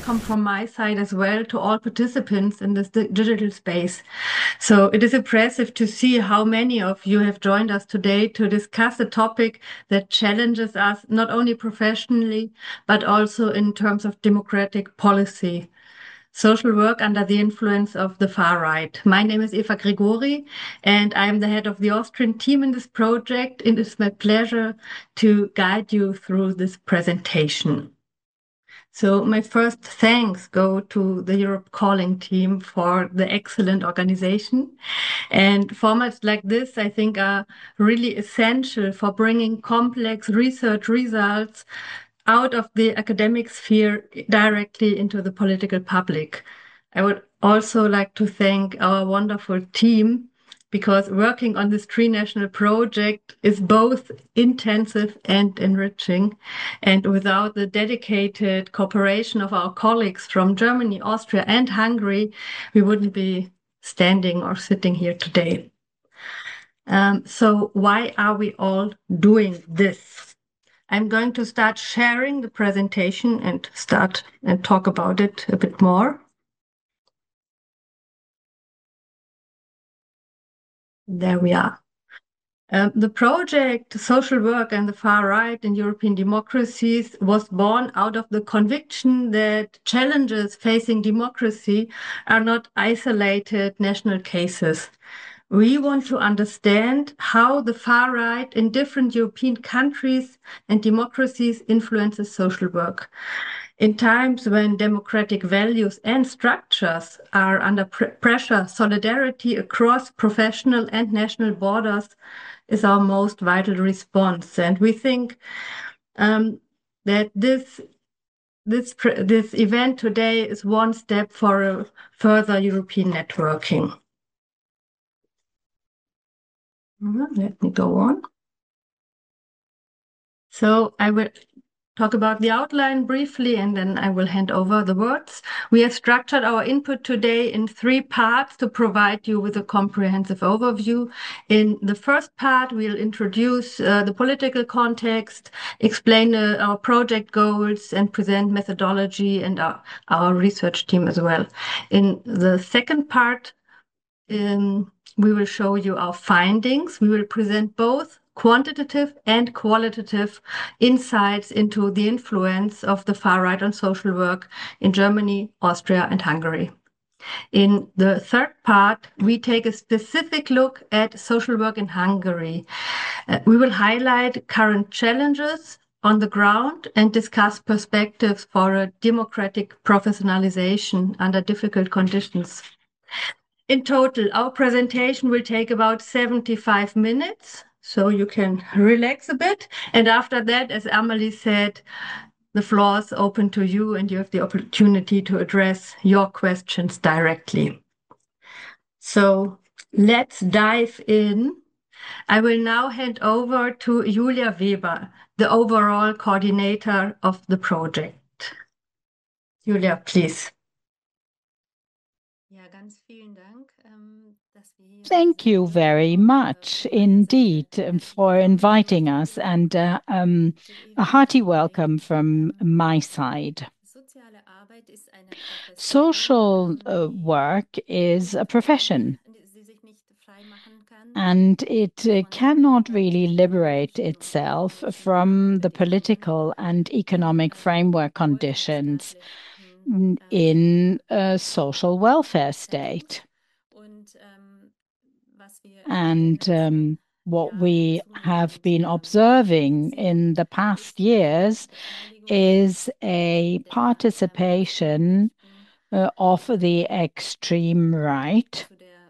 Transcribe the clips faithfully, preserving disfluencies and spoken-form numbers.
welcome from my side as well to all participants in this di- digital space. So it is impressive to see how many of you have joined us today to discuss a topic that challenges us not only professionally, but also in terms of democratic policy. Social work under the influence of the far right. My name is Eva Gregori, and I'm the head of the Austrian team in this project. It is my pleasure to guide you through this presentation. So my first thanks go to the Europe Calling team for the excellent organization. And formats like this, I think, are really essential for bringing complex research results out of the academic sphere directly into the political public. I would also like to thank our wonderful team because working on this tri-national project is both intensive and enriching. And without the dedicated cooperation of our colleagues from Germany, Austria, and Hungary, we wouldn't be standing or sitting here today. Um, so why are we all doing this? I'm going to start sharing the presentation and start and talk about it a bit more. There we are. Um, the project Social Work and the Far Right in European Democracies was born out of the conviction that challenges facing democracy are not isolated national cases. We want to understand how the far right in different European countries and democracies influences social work. In times when democratic values and structures are under pr pressure, solidarity across professional and national borders is our most vital response. And we think um, that this this this event today is one step for a further European networking. Let me go on. So I will talk about the outline briefly, and then I will hand over the words. We have structured our input today in three parts to provide you with a comprehensive overview. In the first part, we'll introduce uh, the political context, explain uh, our project goals, and present methodology and our, our research team as well. In the second part, um, we will show you our findings. We will present both quantitative and qualitative insights into the influence of the far right on social work in Germany, Austria, and Hungary. In the third part, we take a specific look at social work in Hungary. Uh, we will highlight current challenges on the ground and discuss perspectives for a democratic professionalization under difficult conditions. In total, our presentation will take about seventy-five minutes, so you can relax a bit. And after that, as Amelie said, the floor is open to you and you have the opportunity to address your questions directly. So let's dive in. I will now hand over to Julia Weber, the overall coordinator of the project. Julia, please. Thank you very much indeed um, for inviting us, and uh, um, a hearty welcome from my side. Social uh, work is a profession, and it uh, cannot really liberate itself from the political and economic framework conditions in a social welfare state. And um, what we have been observing in the past years is a participation uh, of the extreme right.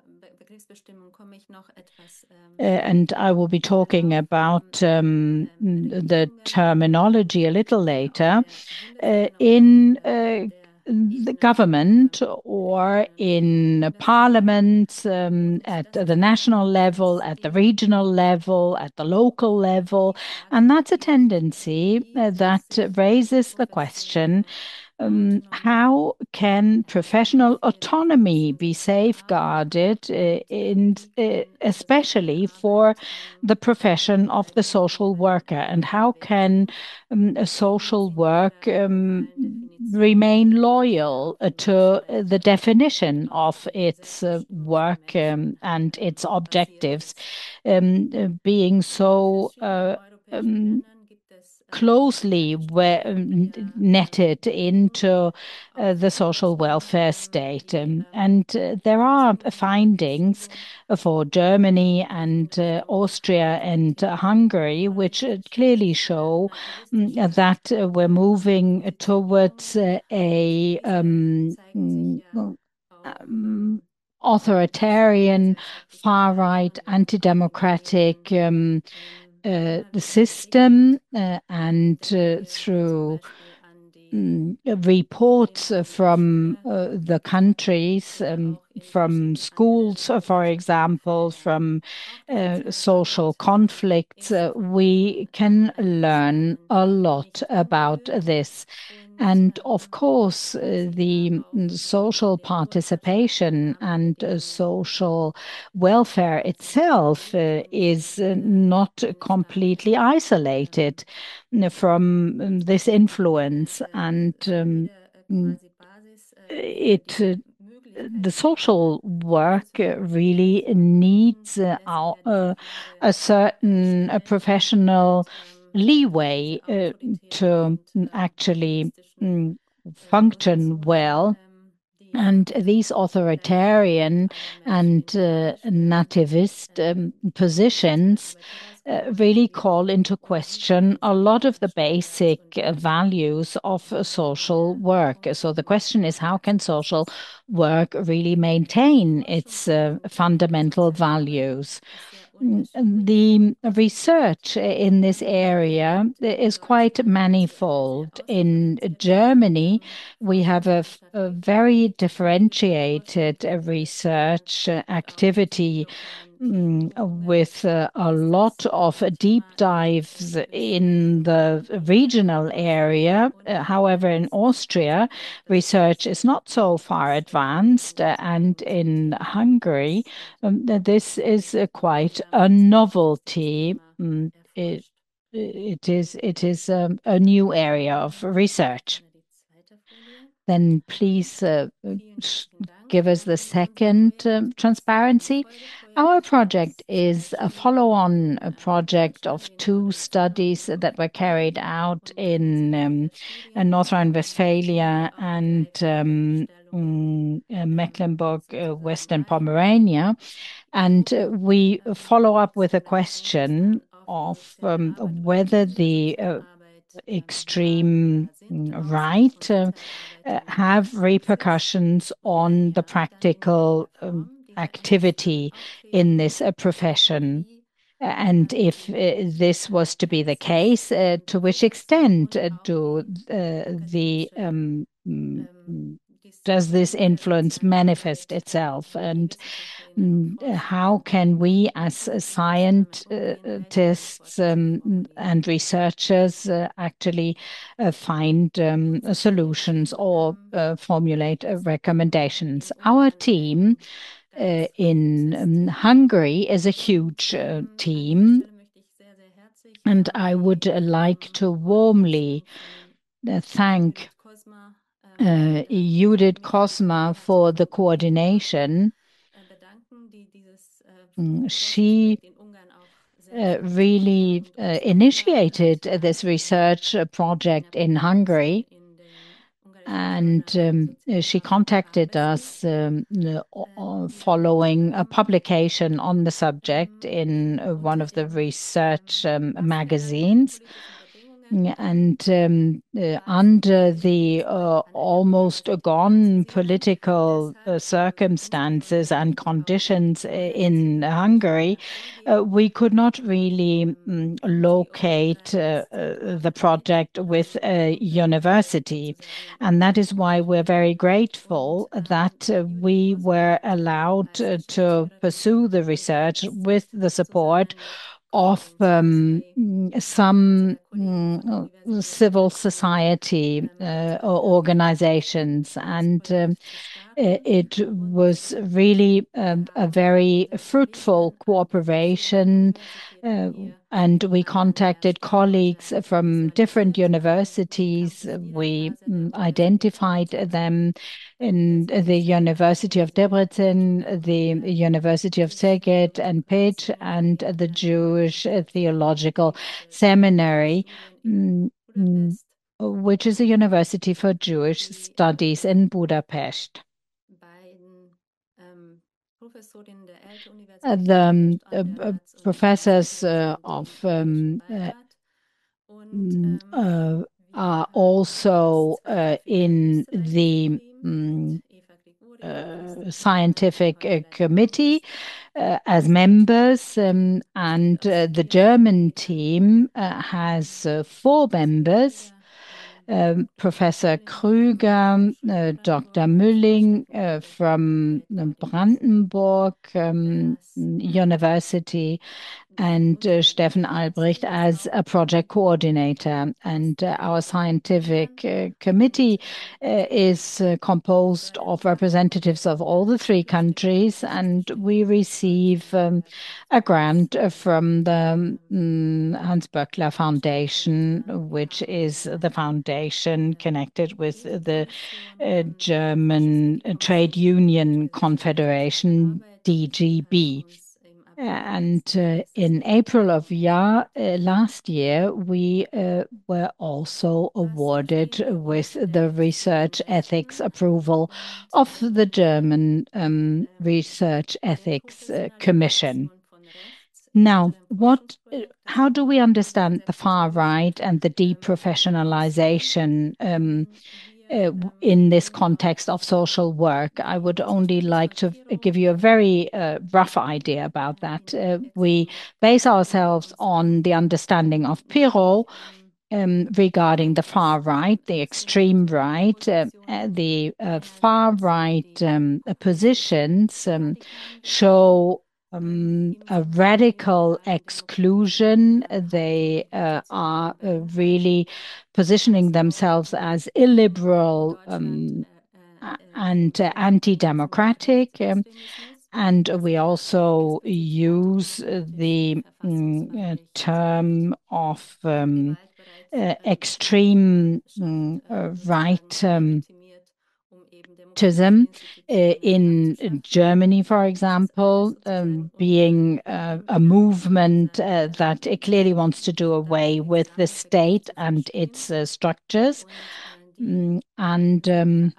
Uh, and I will be talking about um, the terminology a little later. Uh, in uh, the government or in parliament, um, at the national level, at the regional level, at the local level. And that's a tendency uh, that raises the question, um, how can professional autonomy be safeguarded, uh, in, uh, especially for the profession of the social worker? And how can um, social work um, remain loyal uh, to uh, the definition of its uh, work um, and its objectives, um, uh, being so uh, um, closely we- um, netted into uh, the social welfare state. Um, and uh, there are findings for Germany and uh, Austria and uh, Hungary, which uh, clearly show mm, that uh, we're moving towards uh, a um, mm, um, authoritarian, far-right, anti-democratic um, uh, system, uh, and uh, through mm, reports uh, from uh, the countries, um, from schools, uh, for example, from uh, social conflicts, uh, we can learn a lot about this. And of course, uh, the mm, social participation and uh, social welfare itself uh, is uh, not completely isolated uh, from um, this influence. And um, mm, it uh, the social work uh, really needs uh, our, uh, a certain a professional leeway uh, to mm, actually mm, function well. And these authoritarian and uh, nativist um, positions uh, really call into question a lot of the basic uh, values of uh, social work. So the question is, how can social work really maintain its uh, fundamental values? Mm, The research in this area is quite manifold. In Germany, we have a, f- a very differentiated uh, research uh, activity mm, with uh, a lot of deep dives in the regional area. Uh, however, in Austria, research is not so far advanced, uh, and in Hungary, um, th- this is uh, quite a novelty. Mm, it, it is it is um, a new area of research. Then please uh, uh, sh- give us the second um, transparency. Our project is a follow-on uh, project of two studies that were carried out in um, uh, North Rhine-Westphalia and um, mm, uh, Mecklenburg, uh, Western Pomerania. And uh, we follow up with a question of um, whether the uh, extreme mm, right uh, uh, have repercussions on the practical um, activity in this uh, profession. And if uh, this was to be the case, uh, to which extent uh, do uh, the um, mm, mm, does this influence manifest itself? And mm, how can we, as uh, scientists um, and researchers, uh, actually uh, find um, solutions or uh, formulate uh, recommendations? Our team uh, in um, Hungary is a huge uh, team, and I would uh, like to warmly uh, thank uh, Judith Kosma for the coordination. Mm, She uh, really uh, initiated this research uh, project in Hungary. And um, uh, she contacted us um, uh, o- following a publication on the subject in uh, one of the research um, magazines. And um, uh, under the uh, almost gone political uh, circumstances and conditions uh, in Hungary, uh, we could not really mm, locate uh, uh, the project with a university. And that is why we're very grateful that uh, we were allowed uh, to pursue the research with the support of um, mm, some mm, uh, civil society uh, or organizations. And um, i- it was really um, a very fruitful cooperation. Uh, and we contacted colleagues from different universities. We mm, identified them in the University of Debrecen, the University of Szeged and Pécs, and the Jewish Theological Seminary, mm, mm, which is a university for Jewish studies in Budapest. Uh, the um, uh, uh, professors uh, of um, uh, mm, uh, are also uh, in the mm, uh, scientific uh, committee uh, as members, um, and uh, the German team uh, has uh, four members. Um, Professor Krüger, uh, Doctor Mülling uh, from Brandenburg um, University, and uh, Steffen Albrecht as a project coordinator. And uh, our scientific uh, committee uh, is uh, composed of representatives of all the three countries, and we receive um, a grant from the um, Hans Böckler Foundation, which is the foundation connected with the uh, German Trade Union Confederation, D G B. And uh, in April of year, uh, last year, we uh, were also awarded with the research ethics approval of the German um, Research Ethics uh, Commission. Now, what, uh, how do we understand the far right and the deprofessionalization um, uh, in this context of social work? I would only like to give you a very uh, rough idea about that. Uh, we base ourselves on the understanding of Perot um, regarding the far right, the extreme right, uh, uh, the uh, far right um, positions um, show um, a radical exclusion. They uh, are uh, really positioning themselves as illiberal um, and uh, anti-democratic. Um, and we also use the mm, uh, term of um, uh, extreme mm, uh, right um, uh, in Germany, for example, um, being uh, a movement uh, that it clearly wants to do away with the state and its uh, structures. Mm, and um,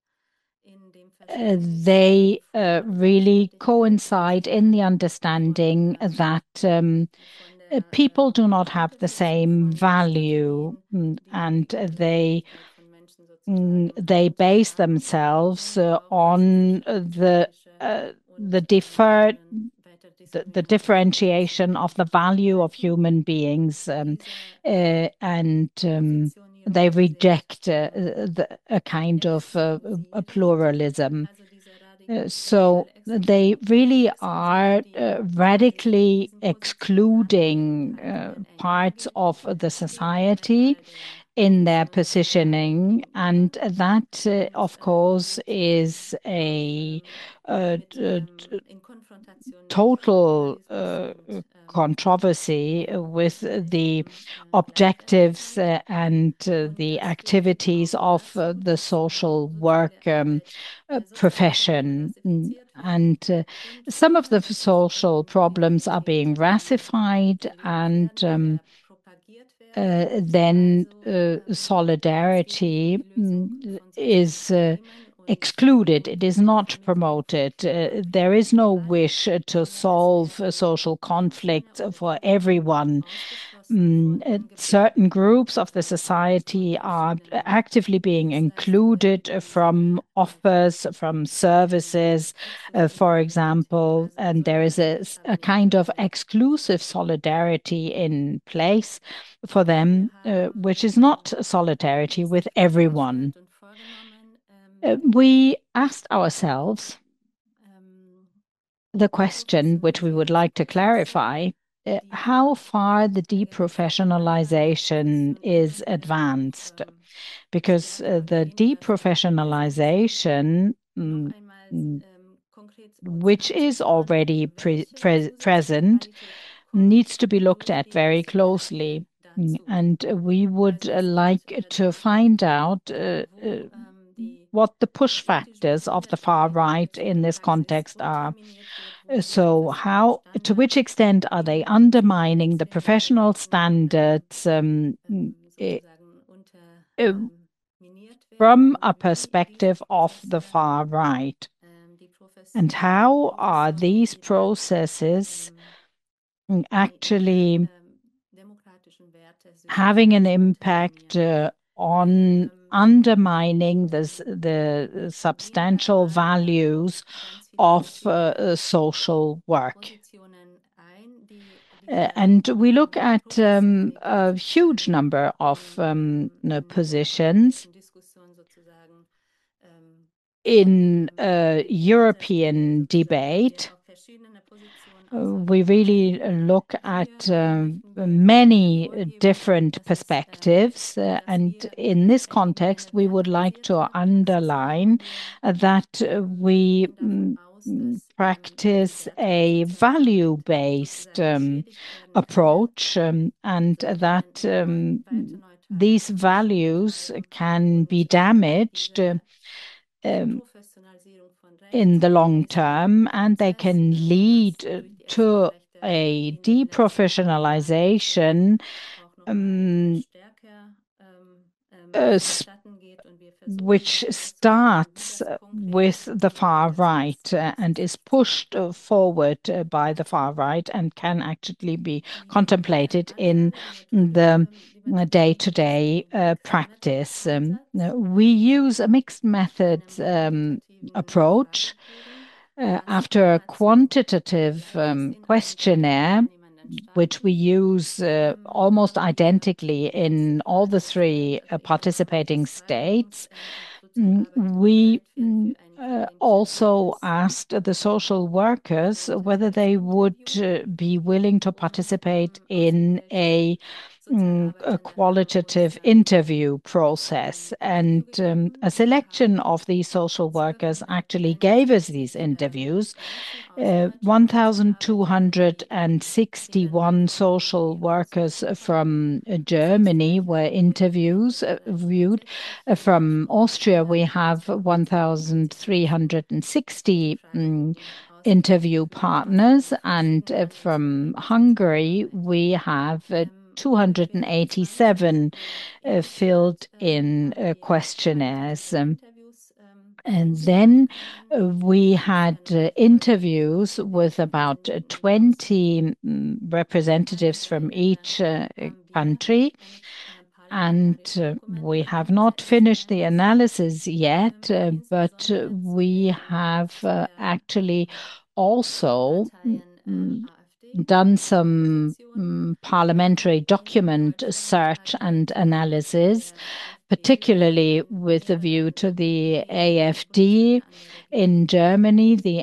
uh, they uh, really coincide in the understanding that um, uh, people do not have the same value, mm, and they mm, they base themselves uh, on the uh, the defer the, the differentiation of the value of human beings, um, uh, and um, they reject uh, the, a kind of uh, a pluralism. Uh, so they really are uh, radically excluding uh, parts of the society in their positioning, and that, uh, of course, is a, a, a total uh, controversy with the objectives uh, and uh, the activities of uh, the social work um, uh, profession. Mm, And uh, some of the social problems are being rassified, and um, uh, then uh, solidarity mm, is uh, excluded. It is not promoted. Uh, there is no wish to solve uh, social conflicts for everyone. Mm, uh, certain groups of the society are actively being included from offers, from services, uh, for example, and there is a, a kind of exclusive solidarity in place for them, uh, which is not solidarity with everyone. Uh, we asked ourselves the question, which we would like to clarify, uh, how far the deprofessionalization is advanced. Because uh, the deprofessionalization, mm, mm, which is already pre pre present, needs to be looked at very closely. Mm, And we would uh, like to find out uh, uh, what the push factors of the far right in this context are. Uh, So, how, to which extent are they undermining the professional standards um, mm, eh, eh, from a perspective of the far right? And how are these processes mm, actually having an impact uh, on undermining this, the substantial values of uh, uh, social work? Uh, and we look at um, a huge number of um, uh, positions in uh, European debate. Uh, we really look at um, many different perspectives. Uh, and in this context, we would like to underline uh, that uh, we mm, mm, practice a value-based um, approach, um, and that um, these values can be damaged uh, um, in the long term, and they can lead uh, to a deprofessionalization um, uh, which starts uh, with the far right uh, and is pushed uh, forward uh, by the far right and can actually be contemplated in the day to day practice. Um, uh, we use a mixed methods um, approach. Uh, after a quantitative um, questionnaire, which we use uh, almost identically in all the three uh, participating states, mm, we mm, uh, also asked the social workers whether they would uh, be willing to participate in a mm, a qualitative interview process. And um, a selection of these social workers actually gave us these interviews. Uh, one thousand two hundred sixty-one social workers from uh, Germany were interviews uh, viewed. Uh, from Austria, we have one thousand three hundred sixty um, interview partners, and uh, from Hungary, we have uh, two hundred eighty-seven uh, filled in uh, questionnaires. Um, and then uh, we had uh, interviews with about uh, twenty mm, representatives from each uh, country. And uh, we have not finished the analysis yet, uh, but uh, we have uh, actually also mm, mm, done some mm, parliamentary document search and analysis, particularly with a view to the AfD in Germany, the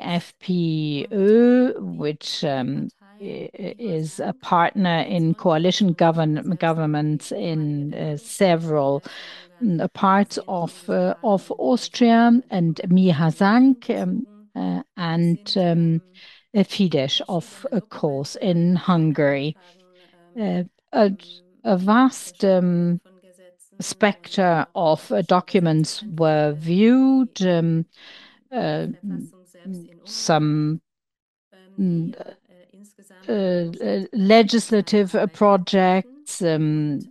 FPÖ, which um, is a partner in coalition govern governments in uh, several mm, parts of uh, of Austria, and Mihazank um, uh, and um, Fidesz, of course, in Hungary. Uh, a, a vast um, spectre of uh, documents were viewed. Um, uh, some mm, uh, uh, legislative uh, projects, um,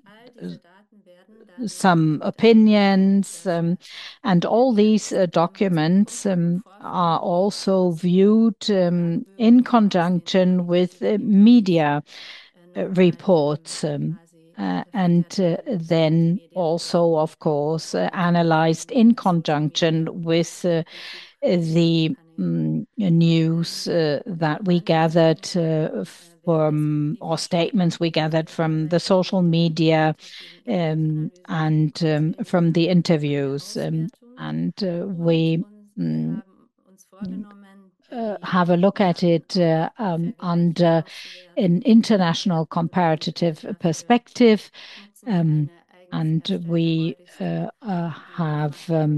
some opinions, um, and all these uh, documents um, are also viewed um, in conjunction with uh, media uh, reports. Um, uh, and uh, then also, of course, uh, analyzed in conjunction with uh, the mm, news uh, that we gathered uh, from, or statements we gathered from the social media um, and um, from the interviews. Um, and uh, we mm, uh, have a look at it uh, um, under an international comparative perspective. Um, and we uh, uh, have um,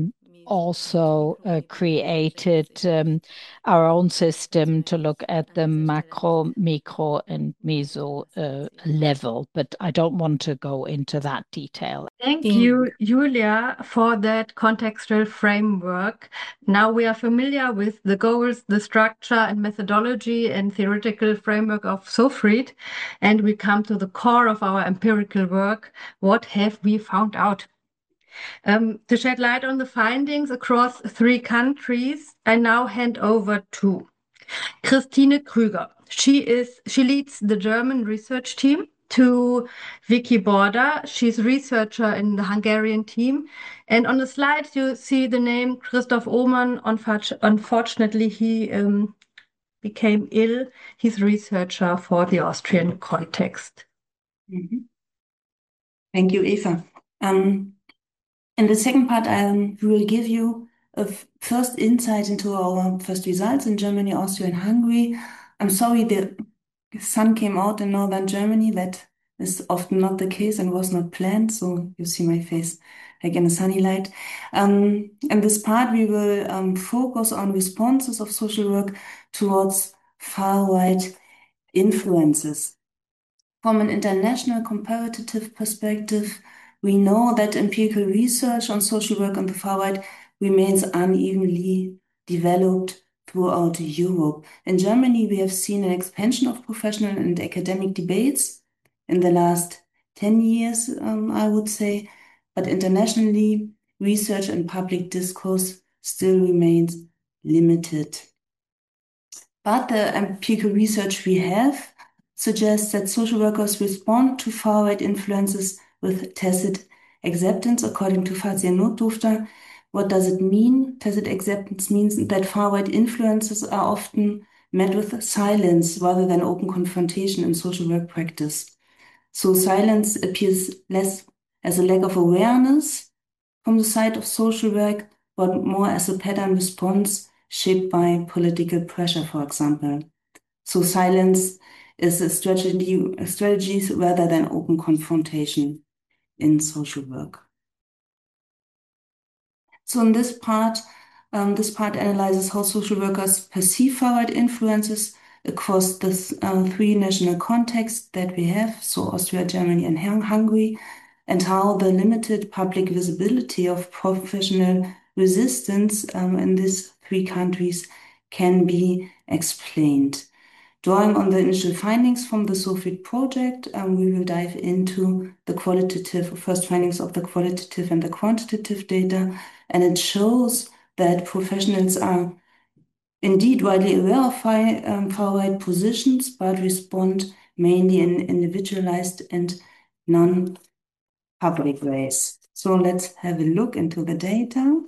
also uh, created um, our own system to look at the macro, micro, and meso uh, level, but I don't want to go into that detail. Thank you, Julia, for that contextual framework. Now we are familiar with the goals, the structure and methodology and theoretical framework of Sofried, and we come to the core of our empirical work. What have we found out? Um, to shed light on the findings across three countries, I now hand over to Christine Krüger. She is she leads the German research team, to Vicky Borda. She's researcher in the Hungarian team. And on the slide, you see the name Christoph Ohmann. Unfortunately, he um, became ill. He's researcher for the Austrian context. Mm-hmm. Thank you, Eva. Um, in the second part, um, we will give you a first insight into our first results in Germany, Austria, and Hungary. I'm sorry the sun came out in northern Germany. That is often not the case and was not planned. So you see my face like in a sunny light. Um, in this part, we will um, focus on responses of social work towards far-right influences. From an international comparative perspective, we know that empirical research on social work on the far right remains unevenly developed throughout Europe. In Germany, we have seen an expansion of professional and academic debates in the last ten years, um, I would say, but internationally, research and public discourse still remains limited. But the empirical research we have suggests that social workers respond to far-right influences with tacit acceptance, according to Fazia Notdurfter. What does it mean? Tacit acceptance means that far-right influences are often met with silence rather than open confrontation in social work practice. So silence appears less as a lack of awareness from the side of social work, but more as a pattern response shaped by political pressure, for example. So silence is a strategy, a strategies rather than open confrontation in social work. So in this part, um, this part analyzes how social workers perceive far-right influences across the uh, three national contexts that we have, so Austria, Germany, and Hungary, and how the limited public visibility of professional resistance um, in these three countries can be explained. Drawing on the initial findings from the Sofried project, um, we will dive into the qualitative, first findings of the qualitative and the quantitative data, and it shows that professionals are indeed widely aware of far, um, far-right positions, but respond mainly in individualized and non-public ways. So let's have a look into the data.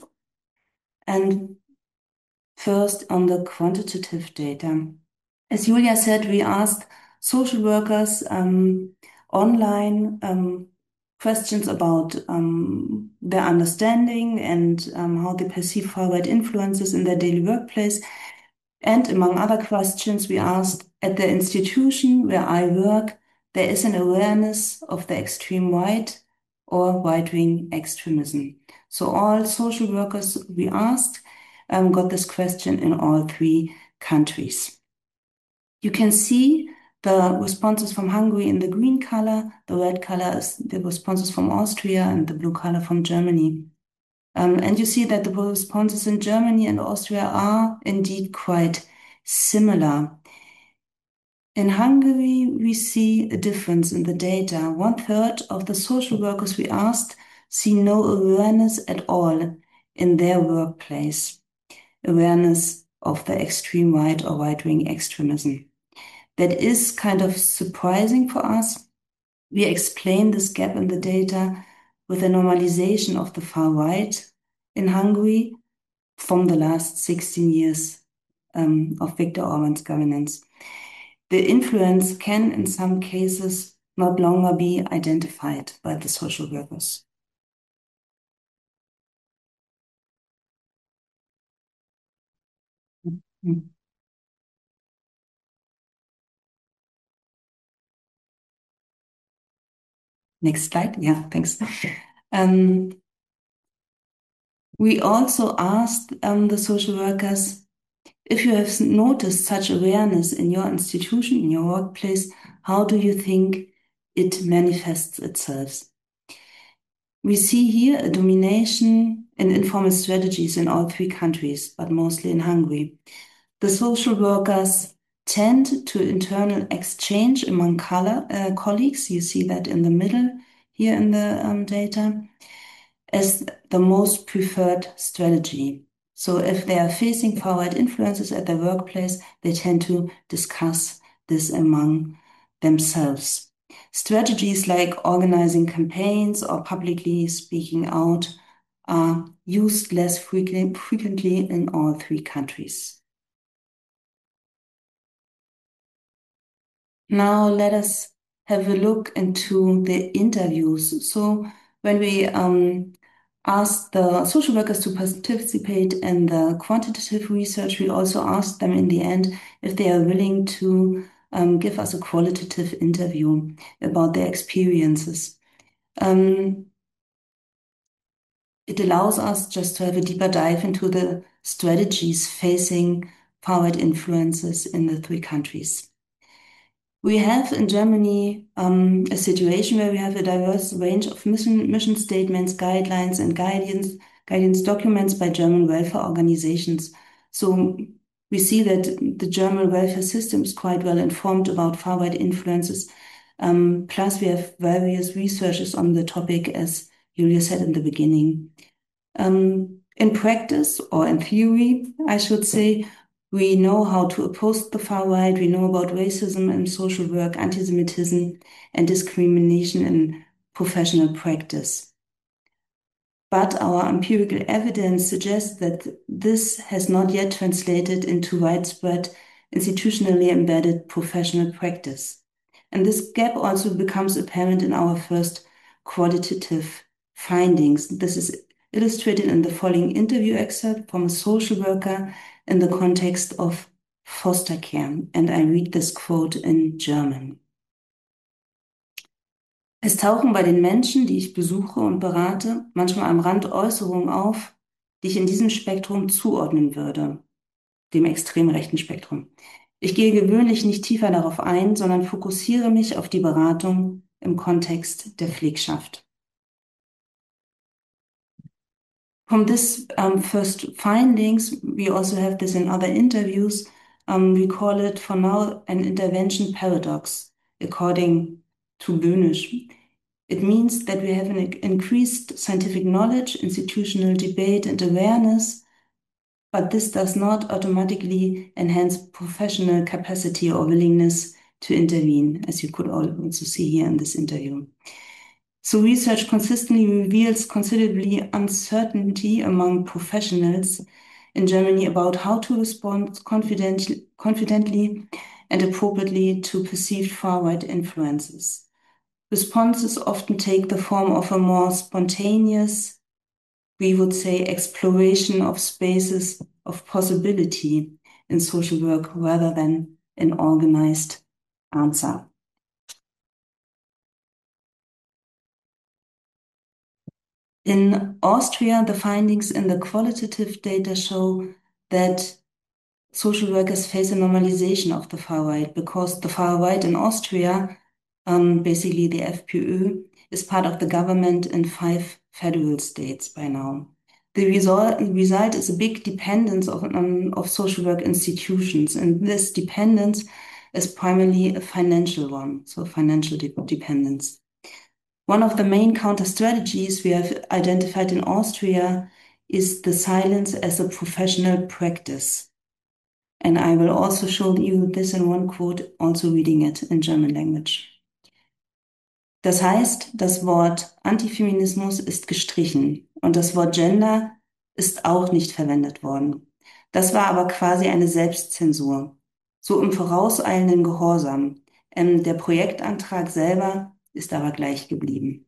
And first on the quantitative data. As Julia said, we asked social workers um, online um, questions about um, their understanding and um, how they perceive far-right influences in their daily workplace. And among other questions, we asked, at the institution where I work, there is an awareness of the extreme right or right-wing extremism. So all social workers we asked um, got this question in all three countries. You can see the responses from Hungary in the green color, the red color is the responses from Austria, and the blue color from Germany. Um, and you see that the responses in Germany and Austria are indeed quite similar. In Hungary, we see a difference in the data. One third of the social workers we asked see no awareness at all in their workplace, awareness of the extreme right or right-wing extremism. That is kind of surprising for us. We explain this gap in the data with a normalization of the far right in Hungary from the last sixteen years um, of Viktor Orban's governance. The influence can, in some cases, not longer be identified by the social workers. Mm-hmm. Next slide. Yeah, thanks. Um, We also asked um, the social workers, if you have noticed such awareness in your institution, in your workplace, how do you think it manifests itself? We see here a domination in informal strategies in all three countries, but mostly in Hungary. The social workers tend to internal exchange among color, uh, colleagues. You see that in the middle here in the um, data as the most preferred strategy. So if they are facing far-right influences at their workplace, they tend to discuss this among themselves. Strategies like organizing campaigns or publicly speaking out are used less frequent, frequently in all three countries. Now let us have a look into the interviews. So when we um, asked the social workers to participate in the quantitative research, we also asked them in the end if they are willing to um, give us a qualitative interview about their experiences. Um, it allows us just to have a deeper dive into the strategies facing far-right influences in the three countries. We have in Germany um, a situation where we have a diverse range of mission, mission statements, guidelines, and guidance, guidance documents by German welfare organizations. So we see that the German welfare system is quite well informed about far-right influences. Um, plus, we have various researches on the topic, as Julia said in the beginning. Um, in practice, or in theory, I should say, we know how to oppose the far right. We know about racism in social work, anti-Semitism, and discrimination in professional practice. But our empirical evidence suggests that this has not yet translated into widespread, institutionally embedded professional practice. And this gap also becomes apparent in our first qualitative findings. This is illustrated in the following interview excerpt from a social worker in the context of foster care. And I read this quote in German. Es tauchen bei den Menschen, die ich besuche und berate, manchmal am Rand Äußerungen auf, die ich in diesem Spektrum zuordnen würde, dem extrem rechten Spektrum. Ich gehe gewöhnlich nicht tiefer darauf ein, sondern fokussiere mich auf die Beratung im Kontext der Pflegschaft. From this um, first findings, we also have this in other interviews. Um, we call it for now an intervention paradox, according to Böhnisch. It means that we have an increased scientific knowledge, institutional debate, and awareness, but this does not automatically enhance professional capacity or willingness to intervene, as you could also see here in this interview. So research consistently reveals considerably uncertainty among professionals in Germany about how to respond confidently, confidently and appropriately to perceived far-right influences. Responses often take the form of a more spontaneous, we would say, exploration of spaces of possibility in social work rather than an organized answer. In Austria, the findings in the qualitative data show that social workers face a normalization of the far right because the far right in Austria, um, basically the FPÖ, is part of the government in five federal states by now. The result, result is a big dependence of, um, of social work institutions, and this dependence is primarily a financial one, so financial de dependence. One of the main counter strategies we have identified in Austria is the silence as a professional practice. And I will also show you this in one quote, also reading it in German language. Das heißt, das Wort Antifeminismus ist gestrichen und das Wort Gender ist auch nicht verwendet worden. Das war aber quasi eine Selbstzensur, so im vorauseilenden Gehorsam. Ähm, der Projektantrag selber ist aber gleich geblieben.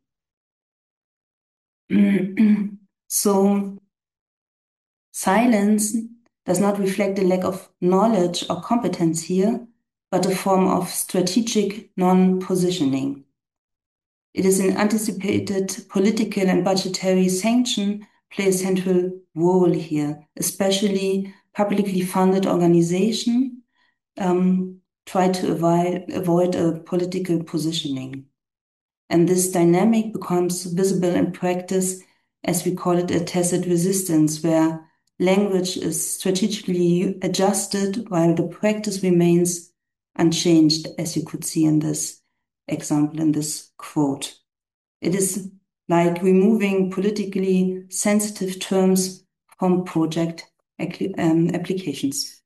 So, silence does not reflect a lack of knowledge or competence here, but a form of strategic non-positioning. It is an anticipated political and budgetary sanction play a central role here, especially publicly funded organization um, try to avoid, avoid a political positioning. And this dynamic becomes visible in practice, as we call it a tacit resistance, where language is strategically adjusted while the practice remains unchanged, as you could see in this example, in this quote. It is like removing politically sensitive terms from project um, applications.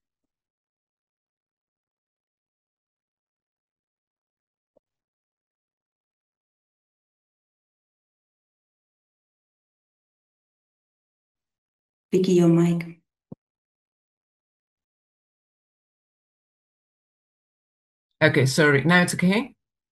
Vicky, your mic. Okay, sorry. Now it's okay?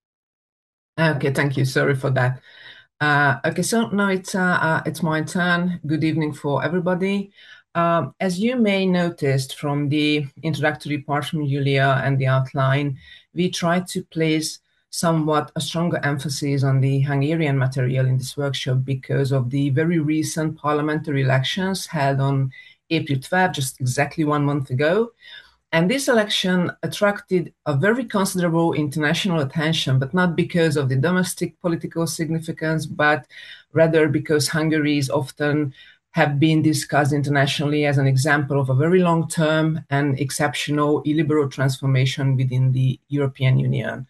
Okay, thank you. Sorry for that. Uh, okay, so now it's uh, uh, it's my turn. Good evening for everybody. Um, as you may noticed from the introductory part from Julia and the outline, we tried to place somewhat a stronger emphasis on the Hungarian material in this workshop because of the very recent parliamentary elections held on April twelfth, just exactly one month ago. And this election attracted a very considerable international attention, but not because of the domestic political significance, but rather because Hungary is often have been discussed internationally as an example of a very long-term and exceptional illiberal transformation within the European Union.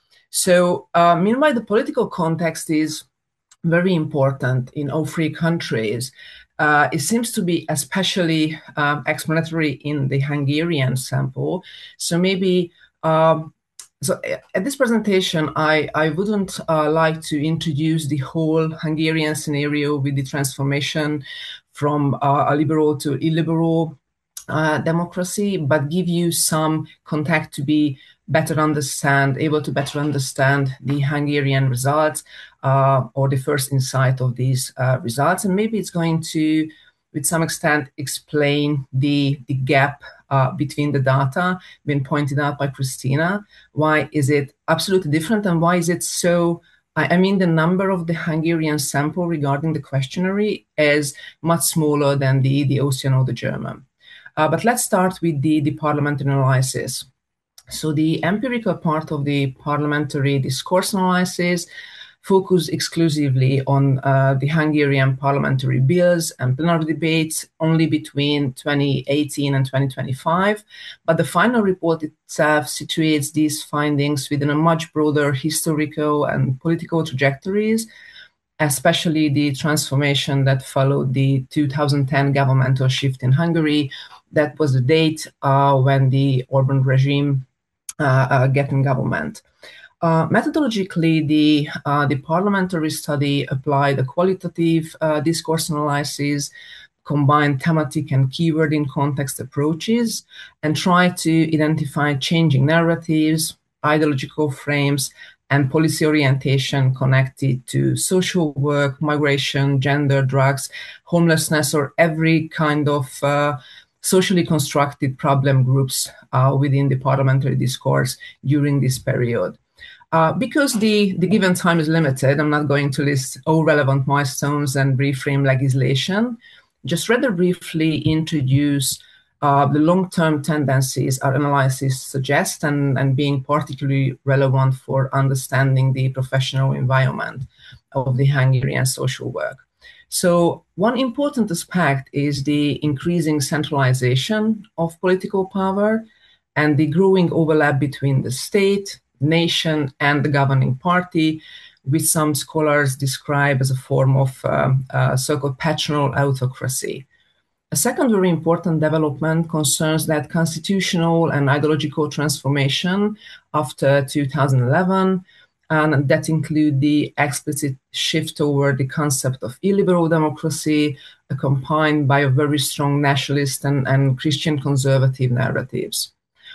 So uh, meanwhile, the political context is very important in all three countries. Uh, it seems to be especially um, explanatory in the Hungarian sample. So maybe, um, so at this presentation, I, I wouldn't uh, like to introduce the whole Hungarian scenario with the transformation from uh, a liberal to illiberal uh, democracy, but give you some context to be better understand, able to better understand the Hungarian results uh, or the first insight of these uh, results. And maybe it's going to, with some extent, explain the, the gap uh, between the data being pointed out by Christina. Why is it absolutely different and why is it so, I, I mean, the number of the Hungarian sample regarding the questionnaire is much smaller than the, the Austrian or the German. Uh, but let's start with the, the parliamentary analysis. So the empirical part of the parliamentary discourse analysis focused exclusively on uh, the Hungarian parliamentary bills and plenary debates only between twenty eighteen and twenty twenty-five. But the final report itself situates these findings within a much broader historical and political trajectories, especially the transformation that followed the two thousand ten governmental shift in Hungary. That was the date uh, when the Orban regime Uh, uh, get in government. Uh, methodologically, the, uh, the parliamentary study applied a qualitative uh, discourse analysis, combined thematic and keyword in context approaches, and tried to identify changing narratives, ideological frames, and policy orientation connected to social work, migration, gender, drugs, homelessness, or every kind of uh, socially constructed problem groups uh, within the parliamentary discourse during this period. Uh, because the, the given time is limited, I'm not going to list all relevant milestones and reframe legislation, just rather briefly introduce uh, the long-term tendencies our analysis suggests and, and being particularly relevant for understanding the professional environment of the Hungarian social work. So one important aspect is the increasing centralization of political power and the growing overlap between the state, nation, and the governing party, which some scholars describe as a form of um, uh, so-called patronal autocracy. A second very important development concerns that constitutional and ideological transformation after two thousand eleven, and that include the explicit shift toward the concept of illiberal democracy, accompanied by a very strong nationalist and, and Christian conservative narratives.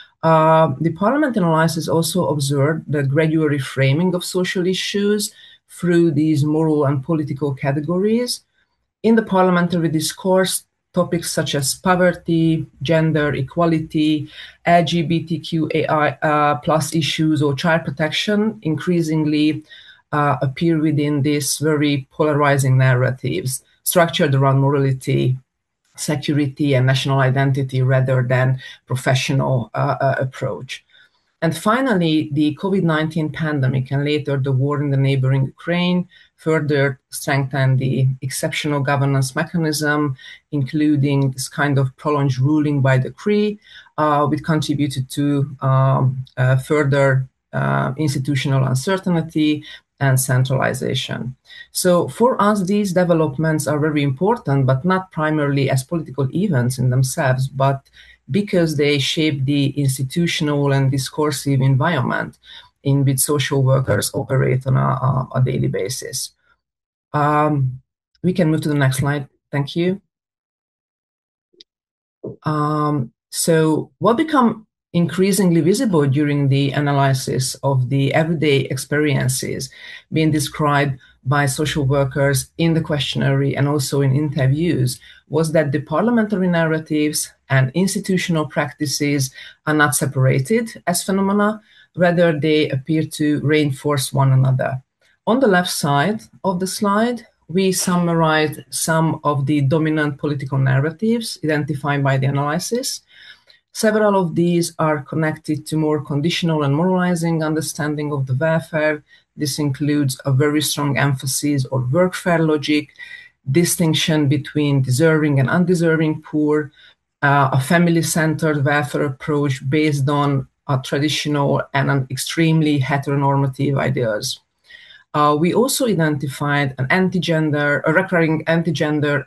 Uh, the parliament analysis also observed the gradual reframing of social issues through these moral and political categories. In the parliamentary discourse, topics such as poverty, gender equality, L G B T Q A I uh, plus issues, or child protection increasingly uh, appear within these very polarizing narratives. structured around morality, security, and national identity rather than professional uh, uh, approach. And finally, the COVID nineteen pandemic and later the war in the neighboring Ukraine further strengthened the exceptional governance mechanism, including this kind of prolonged ruling by decree, uh, which contributed to um, uh, further uh, institutional uncertainty and centralization. So for us, these developments are very important, but not primarily as political events in themselves, but because they shape the institutional and discursive environment in which social workers operate on a, a daily basis. Um, we can move to the next slide. Thank you. Um, so what become increasingly visible during the analysis of the everyday experiences being described by social workers in the questionnaire and also in interviews was that the parliamentary narratives and institutional practices are not separated as phenomena, rather they appear to reinforce one another. On the left side of the slide, we summarize some of the dominant political narratives identified by the analysis. Several of these are connected to more conditional and moralizing understanding of the welfare. This includes a very strong emphasis on workfare logic, distinction between deserving and undeserving poor, uh, a family-centered welfare approach based on a traditional and an extremely heteronormative ideas. Uh, we also identified an anti-gender, a recurring anti-gender,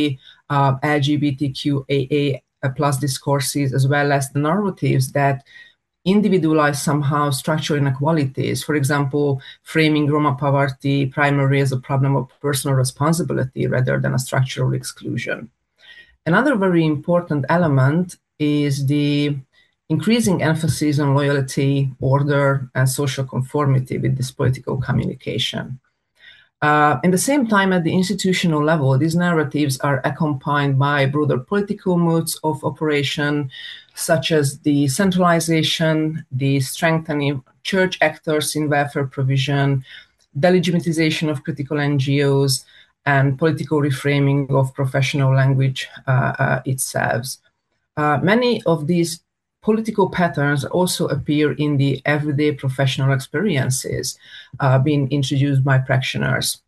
anti-L G B T Q A A plus discourses, as well as the narratives that individualize somehow structural inequalities. For example, framing Roma poverty primarily as a problem of personal responsibility rather than a structural exclusion. Another very important element is the increasing emphasis on loyalty, order, and social conformity with this political communication. Uh, in the same time, at the institutional level, these narratives are accompanied by broader political modes of operation, such as the centralization, the strengthening church actors in welfare provision, delegitimization of critical N G Os, and political reframing of professional language uh, uh, itself. Uh, many of these political patterns also appear in the everyday professional experiences uh, being introduced by practitioners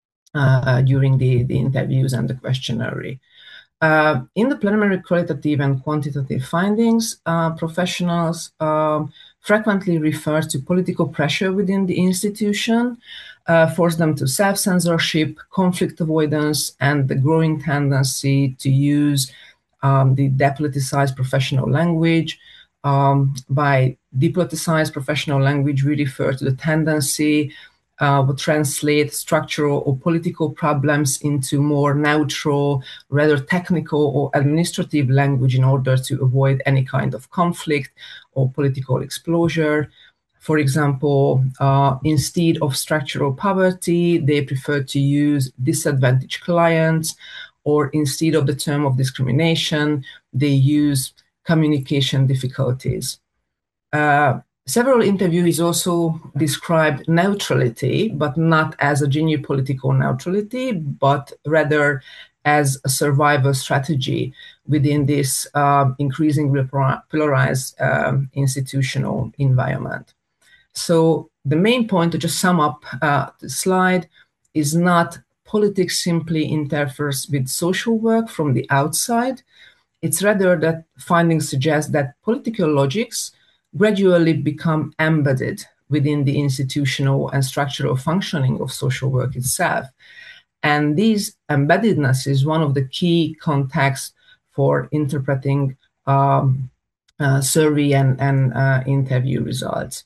uh, during the, the interviews and the questionnaire. Uh, in the preliminary qualitative and quantitative findings, uh, professionals uh, frequently refer to political pressure within the institution, uh, force them to self-censorship, conflict avoidance, and the growing tendency to use Um, the depoliticized professional language. Um, by depoliticized professional language, we refer to the tendency uh, to translate structural or political problems into more neutral, rather technical or administrative language in order to avoid any kind of conflict or political exposure. For example, uh, instead of structural poverty, they prefer to use disadvantaged clients, or instead of the term of discrimination, they use communication difficulties. Uh, several interviewees also described neutrality, but not as a genuine political neutrality, but rather as a survival strategy within this um, increasingly polarized um, institutional environment. So the main point, to just sum up uh, the slide, is not politics simply interferes with social work from the outside. It's rather that findings suggest that political logics gradually become embedded within the institutional and structural functioning of social work itself. And this embeddedness is one of the key contexts for interpreting um, uh, survey and, and uh, interview results.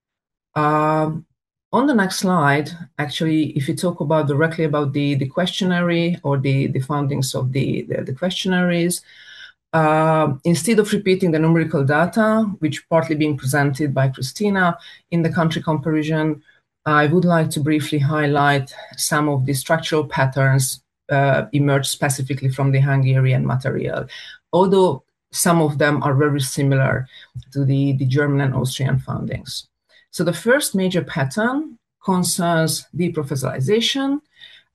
Um, On the next slide, actually, if you talk about directly about the, the questionnaire or the, the findings of the, the, the questionnaires, uh, instead of repeating the numerical data, which partly being presented by Christina in the country comparison, I would like to briefly highlight some of the structural patterns uh, emerged specifically from the Hungarian material, although some of them are very similar to the, the German and Austrian findings. So the first major pattern concerns deprofessionalization.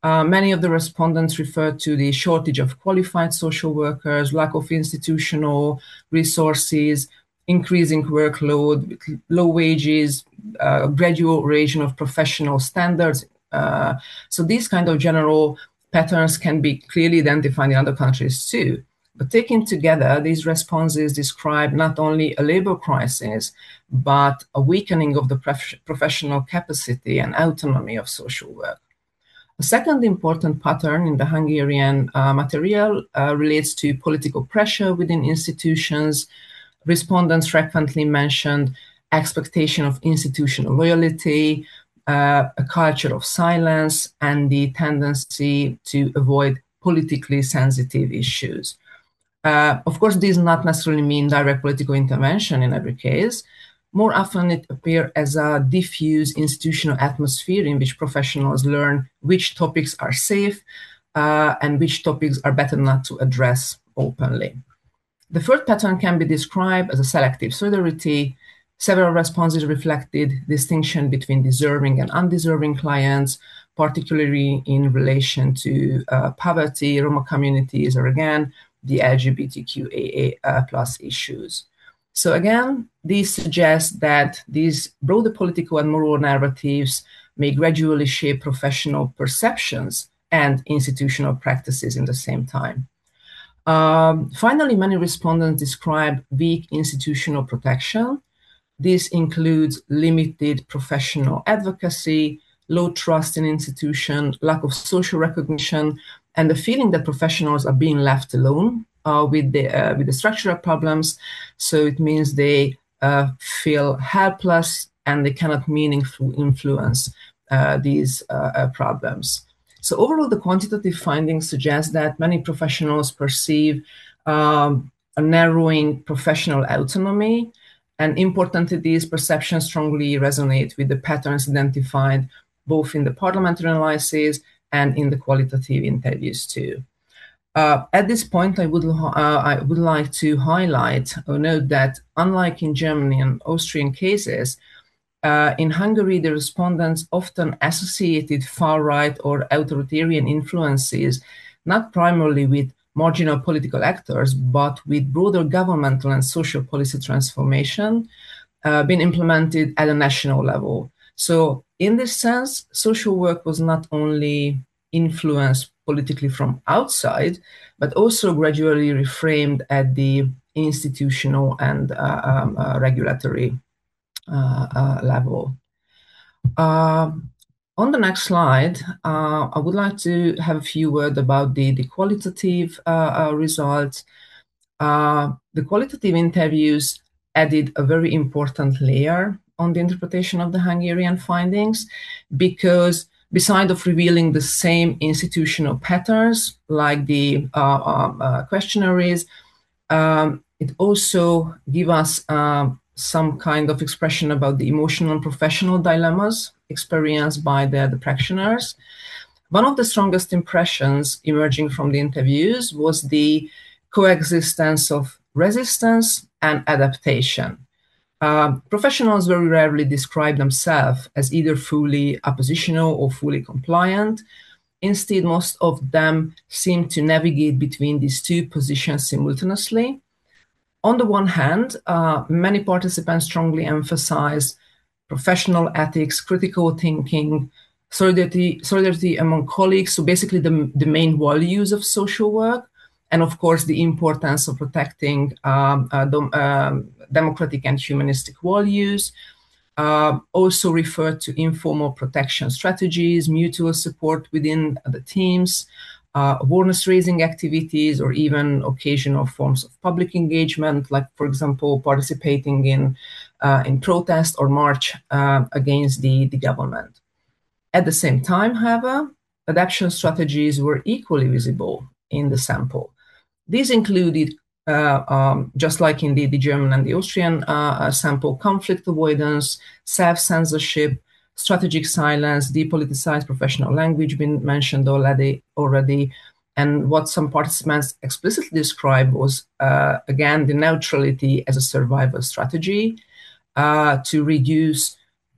Uh, many of the respondents referred to the shortage of qualified social workers, lack of institutional resources, increasing workload, low wages, uh, gradual erosion of professional standards. Uh, so these kind of general patterns can be clearly identified in other countries too. But taken together, these responses describe not only a labor crisis, but a weakening of the prof professional capacity and autonomy of social work. A second important pattern in the Hungarian uh, material uh, relates to political pressure within institutions. Respondents frequently mentioned expectation of institutional loyalty, uh, a culture of silence, and the tendency to avoid politically sensitive issues. Uh, of course, these not necessarily mean direct political intervention in every case. More often, it appears as a diffuse institutional atmosphere in which professionals learn which topics are safe uh, and which topics are better not to address openly. The third pattern can be described as a selective solidarity. Several responses reflected distinction between deserving and undeserving clients, particularly in relation to uh, poverty, Roma communities, or again, the L G B T Q A A plus issues. So again, these suggest that these broader political and moral narratives may gradually shape professional perceptions and institutional practices in the same time. Um, finally, many respondents describe weak institutional protection. This includes limited professional advocacy, low trust in institutions, lack of social recognition, and the feeling that professionals are being left alone uh, with, the, uh, with the structural problems. So it means they uh, feel helpless and they cannot meaningfully influence uh, these uh, uh, problems. So overall, the quantitative findings suggest that many professionals perceive um, a narrowing professional autonomy, and importantly, these perceptions strongly resonate with the patterns identified both in the parliamentary analysis and in the qualitative interviews too. Uh, at this point, I would, uh, I would like to highlight or note that unlike in Germany and Austrian cases, Uh, in Hungary, the respondents often associated far-right or authoritarian influences, not primarily with marginal political actors, but with broader governmental and social policy transformation uh, being implemented at a national level. So in this sense, social work was not only influenced politically from outside, but also gradually reframed at the institutional and uh, um, uh, regulatory Uh, uh, level. Uh, on the next slide, uh, I would like to have a few words about the, the qualitative uh, uh, results. Uh, the qualitative interviews added a very important layer on the interpretation of the Hungarian findings, because beside of revealing the same institutional patterns like the uh, uh, questionnaires, um, it also gives us um, some kind of expression about the emotional and professional dilemmas experienced by the, the practitioners. One of the strongest impressions emerging from the interviews was the coexistence of resistance and adaptation. Uh, professionals very rarely describe themselves as either fully oppositional or fully compliant. Instead, most of them seem to navigate between these two positions simultaneously. On the one hand, uh, many participants strongly emphasize professional ethics, critical thinking, solidarity, solidarity among colleagues, so basically the, the main values of social work, and of course the importance of protecting um, uh, dom um, democratic and humanistic values. Uh, also refer to informal protection strategies, mutual support within the teams, Uh, awareness-raising activities, or even occasional forms of public engagement, like, for example, participating in, uh, in protest or march uh, against the, the government. At the same time, however, adaptation strategies were equally visible in the sample. These included, uh, um, just like in the, the German and the Austrian uh, sample, conflict avoidance, self-censorship, strategic silence, depoliticized professional language been mentioned already, already. And what some participants explicitly described was, uh, again, the neutrality as a survival strategy uh, to reduce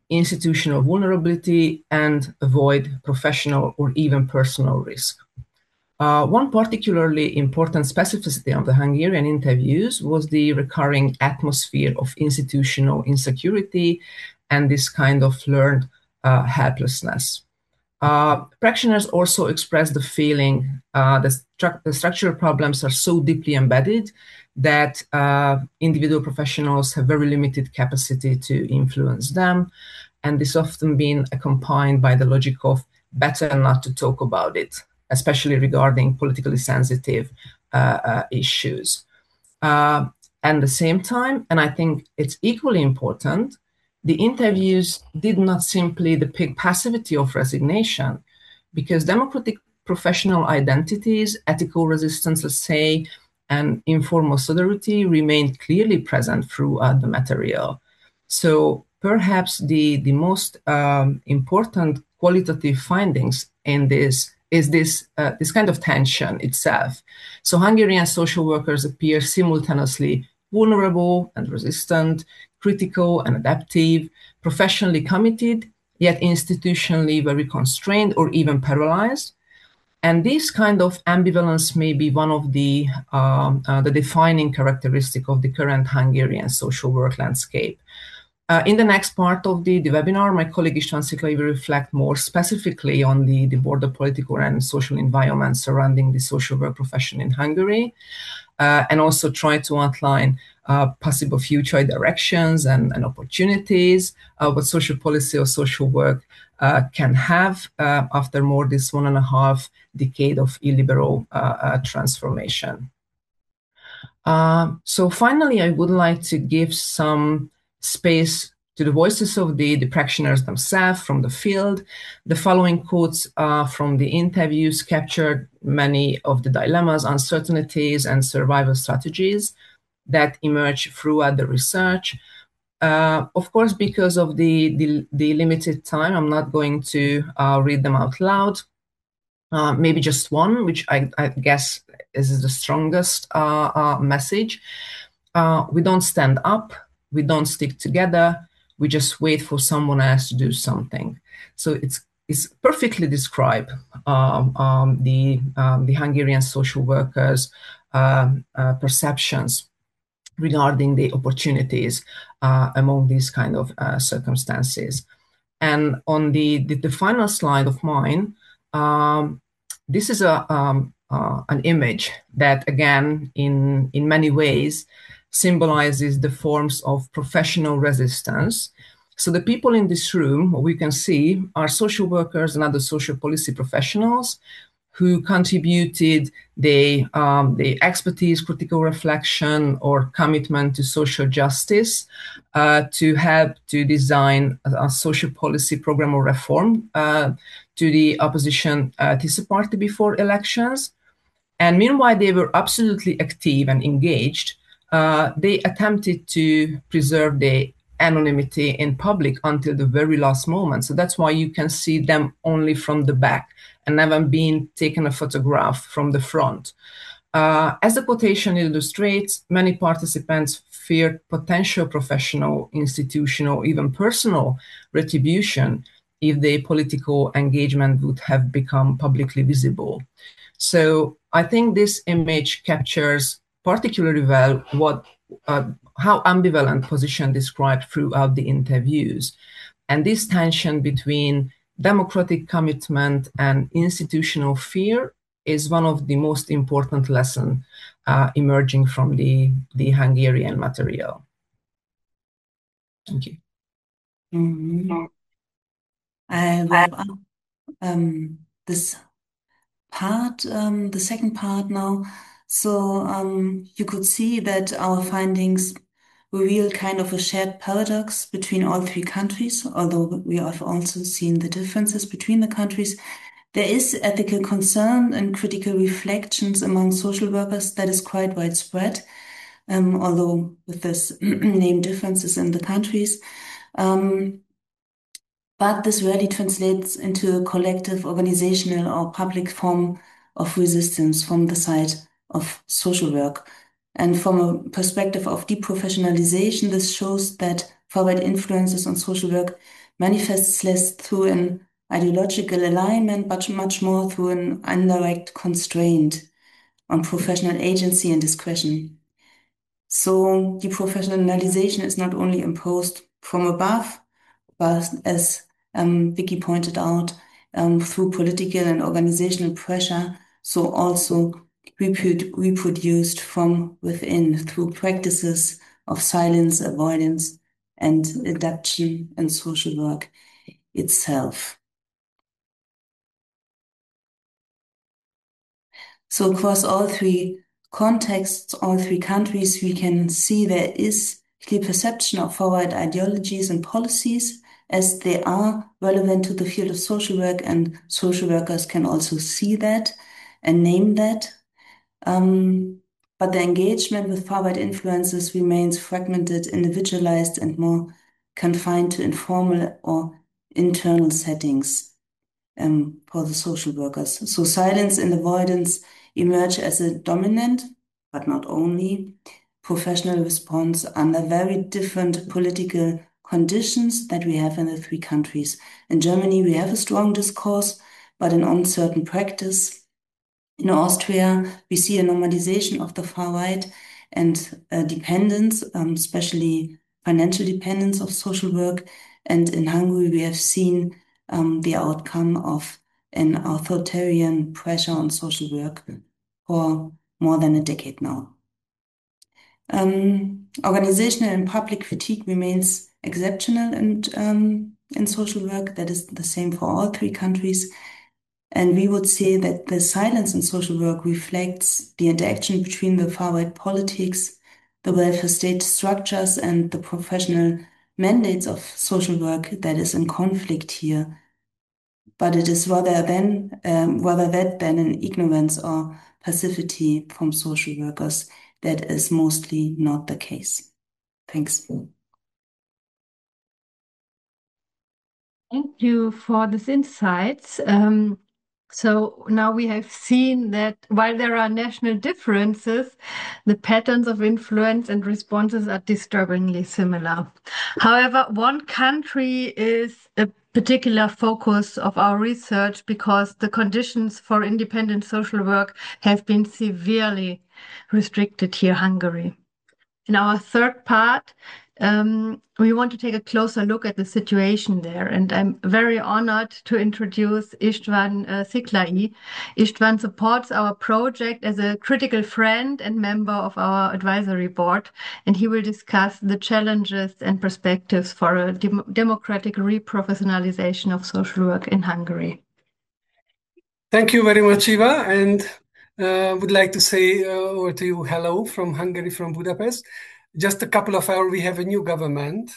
institutional vulnerability, and avoid professional or even personal risk. Uh, one particularly important specificity of the Hungarian interviews was the recurring atmosphere of institutional insecurity and this kind of learned uh, helplessness. Uh, practitioners also expressed the feeling uh, that stru- the structural problems are so deeply embedded that uh, individual professionals have very limited capacity to influence them, and this often been accompanied by the logic of better not to talk about it, especially regarding politically sensitive uh, uh, issues. Uh, at the same time, and I think it's equally important, the interviews did not simply depict passivity of resignation, because democratic professional identities, ethical resistance, let's say, and informal solidarity remained clearly present throughout the material. So perhaps the, the most um, important qualitative findings in this is this, uh, this kind of tension itself. So Hungarian social workers appear simultaneously vulnerable and resistant, critical and adaptive, professionally committed, yet institutionally very constrained or even paralyzed. And this kind of ambivalence may be one of the, um, uh, the defining characteristic of the current Hungarian social work landscape. Uh, in the next part of the, the webinar, my colleague István Sziklay will reflect more specifically on the, the broader political and social environment surrounding the social work profession in Hungary, uh, and also try to outline uh, possible future directions and, and opportunities, uh, what social policy or social work uh, can have uh, after more this one and a half decade of illiberal uh, uh, transformation. Uh, so finally, I would like to give some space to the voices of the, the practitioners themselves from the field. The following quotes uh, from the interviews captured many of the dilemmas, uncertainties, and survival strategies that emerge throughout the research. Uh, of course, because of the, the, the limited time, I'm not going to uh, read them out loud. Uh, maybe just one, which I, I guess is the strongest uh, uh, message. Uh, we don't stand up, we don't stick together, we just wait for someone else to do something. So it's it's perfectly describe um, um, the um, the Hungarian social workers' um, uh, perceptions regarding the opportunities uh, among these kind of uh, circumstances. And on the, the, the final slide of mine, um, this is a um, uh, an image that, again, in, in many ways, symbolizes the forms of professional resistance. So the people in this room, what we can see, are social workers and other social policy professionals who contributed the, um, the expertise, critical reflection, or commitment to social justice uh, to help to design a, a social policy program or reform uh, to the opposition uh, T I S A party before elections. And meanwhile, they were absolutely active and engaged. Uh, they attempted to preserve their anonymity in public until the very last moment. So that's why you can see them only from the back and never been taken a photograph from the front. Uh, as the quotation illustrates, many participants feared potential professional, institutional, even personal retribution if their political engagement would have become publicly visible. So I think this image captures particularly well what uh, how ambivalent position described throughout the interviews. And this tension between democratic commitment and institutional fear is one of the most important lessons uh, emerging from the, the Hungarian material. Thank you. Mm-hmm. I wrap up um, this part, um, the second part now. So um, you could see that our findings reveal kind of a shared paradox between all three countries, although we have also seen the differences between the countries. There is ethical concern and critical reflections among social workers that is quite widespread, um, although with this name differences in the countries. Um, but this rarely translates into a collective organizational or public form of resistance from the side of social work. And from a perspective of deprofessionalization, this shows that far-right influences on social work manifests less through an ideological alignment, but much more through an indirect constraint on professional agency and discretion. So deprofessionalization is not only imposed from above, but as um, Vicky pointed out, um, through political and organizational pressure, so also reprodu reproduced from within through practices of silence, avoidance, and adaptation in social work itself. So across all three contexts, all three countries, we can see there is clear perception of far-right ideologies and policies as they are relevant to the field of social work, and social workers can also see that and name that. Um, but the engagement with far-right influences remains fragmented, individualized, and more confined to informal or internal settings um, for the social workers. So silence and avoidance emerge as a dominant, but not only, professional response under very different political conditions that we have in the three countries. In Germany, we have a strong discourse, but an uncertain practice. In Austria, we see a normalization of the far right and uh, dependence, um, especially financial dependence of social work. And in Hungary, we have seen um, the outcome of an authoritarian pressure on social work for more than a decade now. Um, organizational and public critique remains exceptional in, um, in social work. That is the same for all three countries. And we would say that the silence in social work reflects the interaction between the far-right politics, the welfare state structures, and the professional mandates of social work that is in conflict here. But it is rather than um, rather that than an ignorance or passivity from social workers. That is mostly not the case. Thanks. Thank you for these insights. Um, so now we have seen that while there are national differences, the patterns of influence and responses are disturbingly similar. However, one country is a particular focus of our research because the conditions for independent social work have been severely restricted here, Hungary. In our third part, um, we want to take a closer look at the situation there. And I'm very honored to introduce István uh, Sziklai. István supports our project as a critical friend and member of our advisory board, and he will discuss the challenges and perspectives for a dem democratic reprofessionalization of social work in Hungary. Thank you very much, Eva, and uh, would like to say uh, over to you hello from Hungary, from Budapest. Just a couple of hours, we have a new government,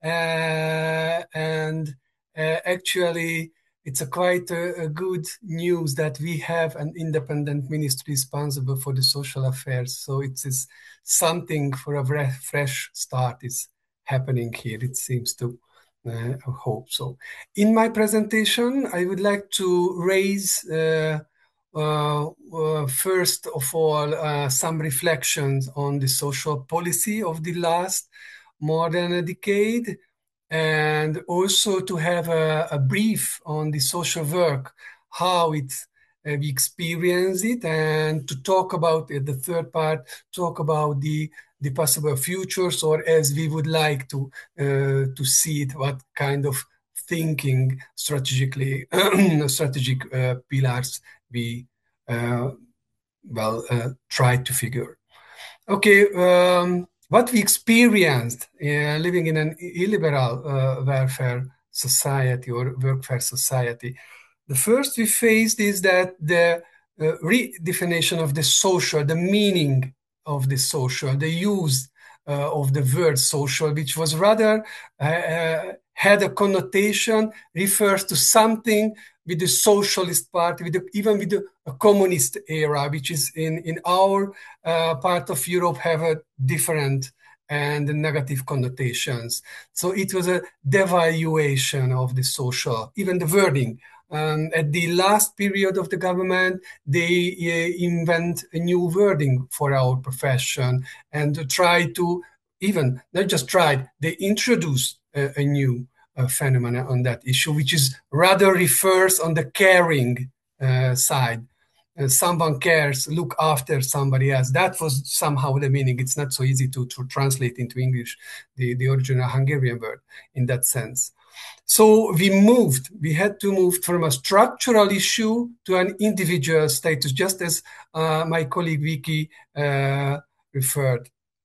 uh, and uh, actually it's a quite a, a good news that we have an independent ministry responsible for the social affairs. So it is something for a fresh start is happening here, it seems to. Uh, I hope so. In my presentation, I would like to raise, uh, uh, uh, first of all, uh, some reflections on the social policy of the last more than a decade, and also to have a, a brief on the social work, how it uh, we experience it, and to talk about it, the third part, talk about the the possible futures, or as we would like to uh, to see it, what kind of thinking strategically, strategic uh, pillars we uh, well uh, try to figure. Okay, um, what we experienced uh, living in an illiberal uh, welfare society or workfare society. The first we faced is that the uh, redefinition of the social, the meaning of the social, the use uh, of the word social, which was rather uh, uh, had a connotation, refers to something with the socialist party, with the, even with the communist era, which is in, in our uh, part of Europe have a different and negative connotations. So it was a devaluation of the social, even the wording. Um, at the last period of the government, they uh, invent a new wording for our profession and try to even, not just tried, they introduced a, a new uh, phenomena on that issue, which is rather refers on the caring uh, side. Uh, someone cares, look after somebody else. That was somehow the meaning. It's not so easy to, to translate into English, the, the original Hungarian word in that sense. So we moved, we had to move from a structural issue to an individual status, just as uh, my colleague Vicky uh, referred.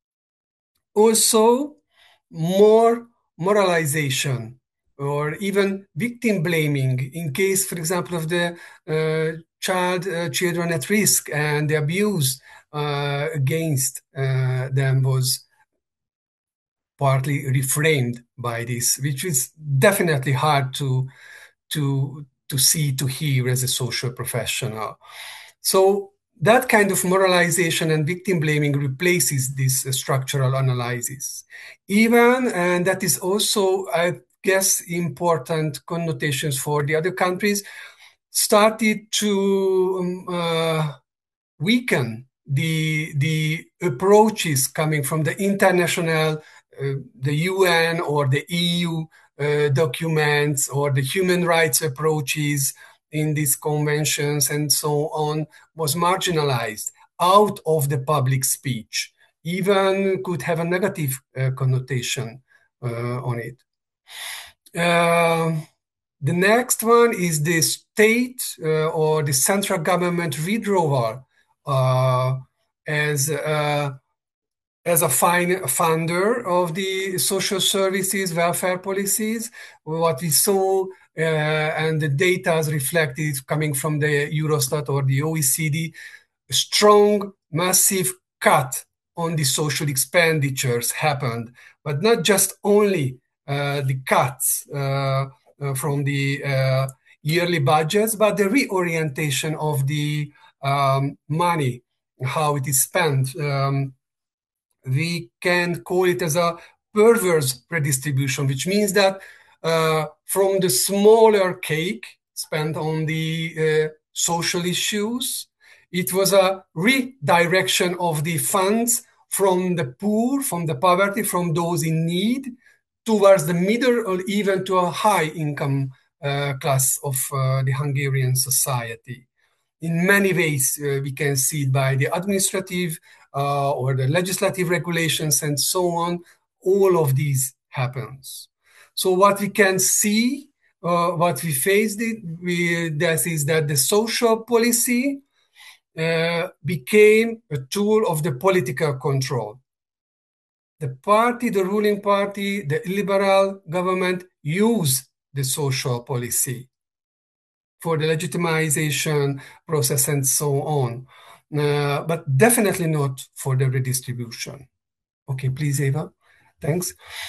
Also, more moralization or even victim blaming in case, for example, of the uh, child, uh, children at risk, and the abuse uh, against uh, them was partly reframed by this, which is definitely hard to to to see, to hear as a social professional. So that kind of moralization and victim blaming replaces this uh, structural analysis. Even, and that is also, I guess, important connotations for the other countries, started to um, uh, weaken the, the approaches coming from the international, uh, the U N or the E U uh, documents or the human rights approaches in these conventions and so on, was marginalized out of the public speech, even could have a negative uh, connotation uh, on it. Uh, the next one is the state uh, or the central government withdrawal uh, as uh, as a fine funder of the social services, welfare policies. What we saw uh, and the data is reflected coming from the Eurostat or the O E C D, strong, massive cut on the social expenditures happened, but not just only uh, the cuts uh, uh, from the uh, yearly budgets, but the reorientation of the um, money, how it is spent. Um, we can call it as a perverse redistribution, which means that uh, from the smaller cake spent on the uh, social issues, it was a redirection of the funds from the poor, from the poverty, from those in need, towards the middle or even to a high income uh, class of uh, the Hungarian society. In many ways, uh, we can see it by the administrative uh, or the legislative regulations and so on. All of these happens. So what we can see, uh, what we faced it, we, that is that the social policy uh, became a tool of the political control. The party, the ruling party, the liberal government use the social policy for the legitimization process and so on, uh, but definitely not for the redistribution. Okay, please, Eva. Thanks.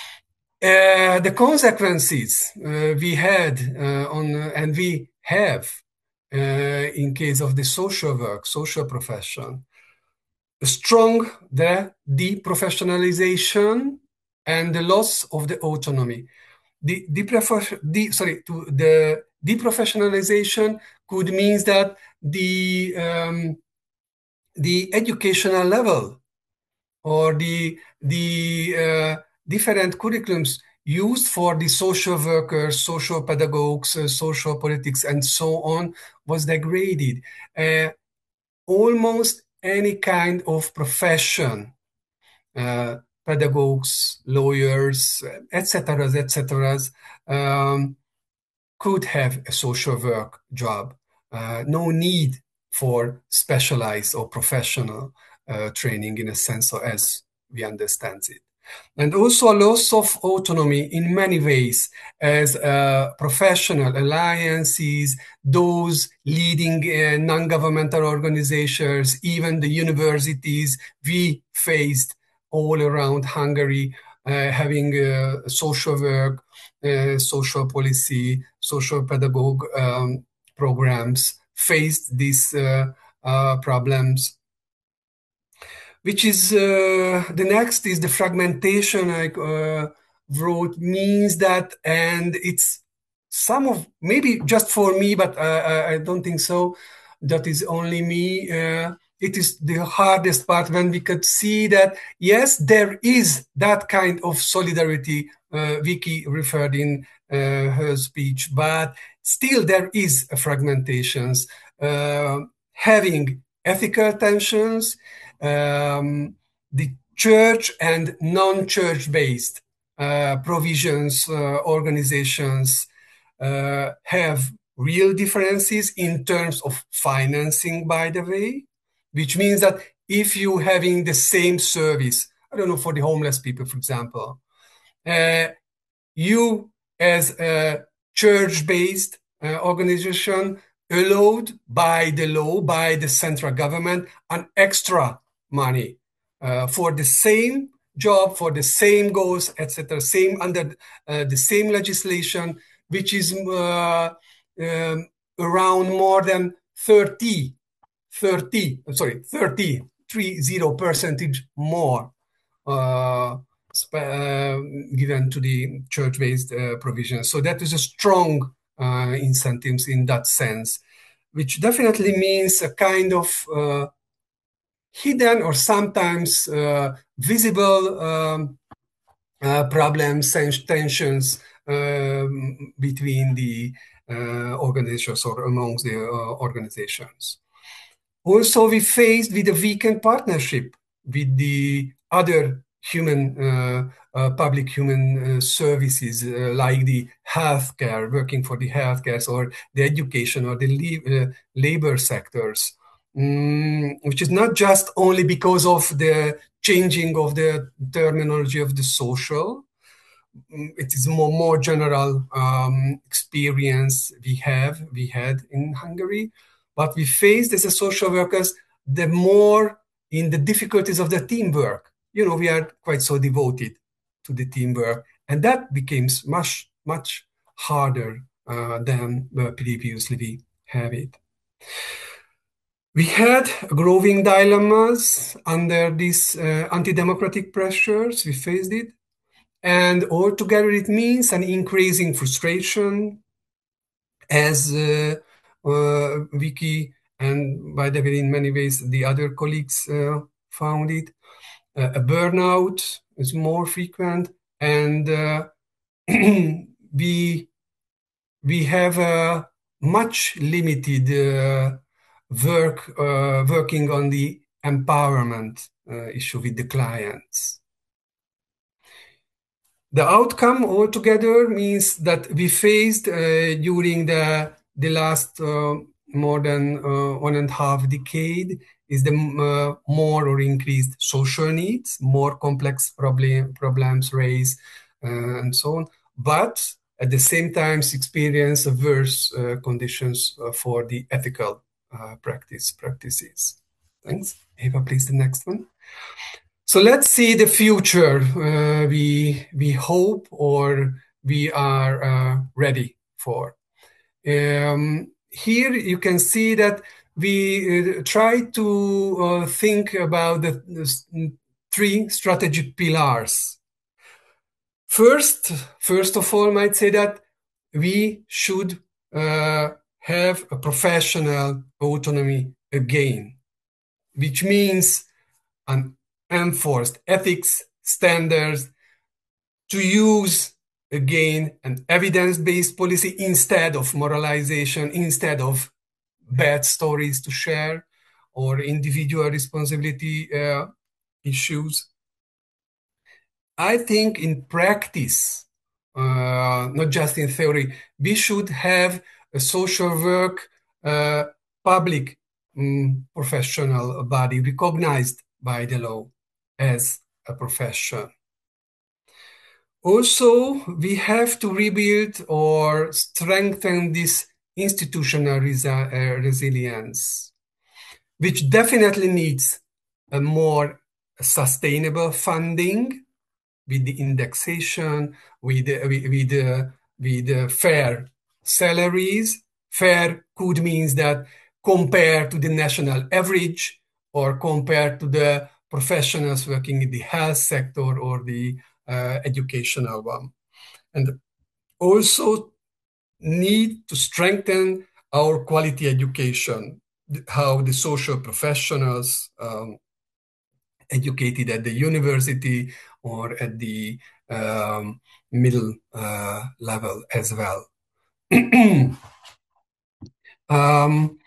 Uh, the consequences uh, we had uh, on, uh, and we have uh, in case of the social work, social profession, a strong the deprofessionalization and the loss of the autonomy. The, the, the sorry, to the deprofessionalization could mean that the um, the educational level or the the uh, different curriculums used for the social workers, social pedagogues, uh, social politics, and so on was degraded. Uh, almost any kind of profession, uh, pedagogues, lawyers, et cetera, et cetera, um, could have a social work job. Uh, no need for specialized or professional uh, training in a sense as we understand it. And also a loss of autonomy in many ways as uh, professional alliances, those leading uh, non-governmental organizations, even the universities we faced all around Hungary, uh, having uh, social work, uh, social policy, social pedagogue um, programs, faced these uh, uh, problems. Which is, uh, the next is the fragmentation I uh, wrote means that, and it's some of, maybe just for me, but uh, I don't think so, that is only me, uh, it is the hardest part when we could see that, yes, there is that kind of solidarity uh, Vicky referred in uh, her speech, but still there is a fragmentations, uh, having ethical tensions, um, the church and non-church based uh, provisions, uh, organizations uh, have real differences in terms of financing, by the way, which means that if you having the same service, I don't know, for the homeless people, for example, uh, you as a church-based uh, organization allowed by the law, by the central government, an extra money uh, for the same job, for the same goals, et cetera, same under uh, the same legislation, which is uh, um, around more than thirty, thirty, sorry, thirty, three zero percentage more uh, uh, given to the church-based uh, provisions. So that is a strong uh, incentives in that sense, which definitely means a kind of uh, hidden or sometimes uh, visible um, uh, problems and tensions um, between the uh, organizations or amongst the uh, organizations. Also, we faced with a weakened partnership with the other human, uh, uh, public human uh, services uh, like the healthcare, working for the healthcare or the education or the uh, labor sectors, um, which is not just only because of the changing of the terminology of the social. It is more more general um, experience we have we had in Hungary, but we faced as a social workers the more in the difficulties of the teamwork. You know, we are quite so devoted to the teamwork, and that becomes much much harder uh, than uh, previously we have it. We had growing dilemmas under these uh, anti-democratic pressures. We faced it. And altogether, it means an increasing frustration, as uh, uh, Vicky and, by the way, in many ways, the other colleagues uh, found it. Uh, a burnout is more frequent, and uh, we we have a much limited uh, work uh, working on the empowerment uh, issue with the clients. The outcome altogether means that we faced uh, during the the last uh, more than uh, one and a half decade is the uh, more or increased social needs, more complex problem, problems raised, uh, and so on. But at the same time, experience worse uh, conditions uh, for the ethical uh, practice practices. Thanks. Eva, please, the next one. So let's see the future uh, we we hope or we are uh, ready for. Um, here you can see that we uh, try to uh, think about the, the three strategic pillars. First, first of all, I might say that we should uh, have a professional autonomy again, which means an enforced ethics standards, to use again an evidence-based policy instead of moralization, instead of bad stories to share or individual responsibility uh, issues. I think in practice, uh, not just in theory, we should have a social work uh, public um, professional body recognized by the law as a profession. Also, we have to rebuild or strengthen this institutional resi uh, resilience, which definitely needs a more sustainable funding with the indexation, with, uh, with, with, uh, with uh, fair salaries. Fair could mean that compared to the national average or compared to the professionals working in the health sector or the uh, educational one. And also need to strengthen our quality education. how the social professionals um, educated at the university or at the um, middle uh, level as well. um,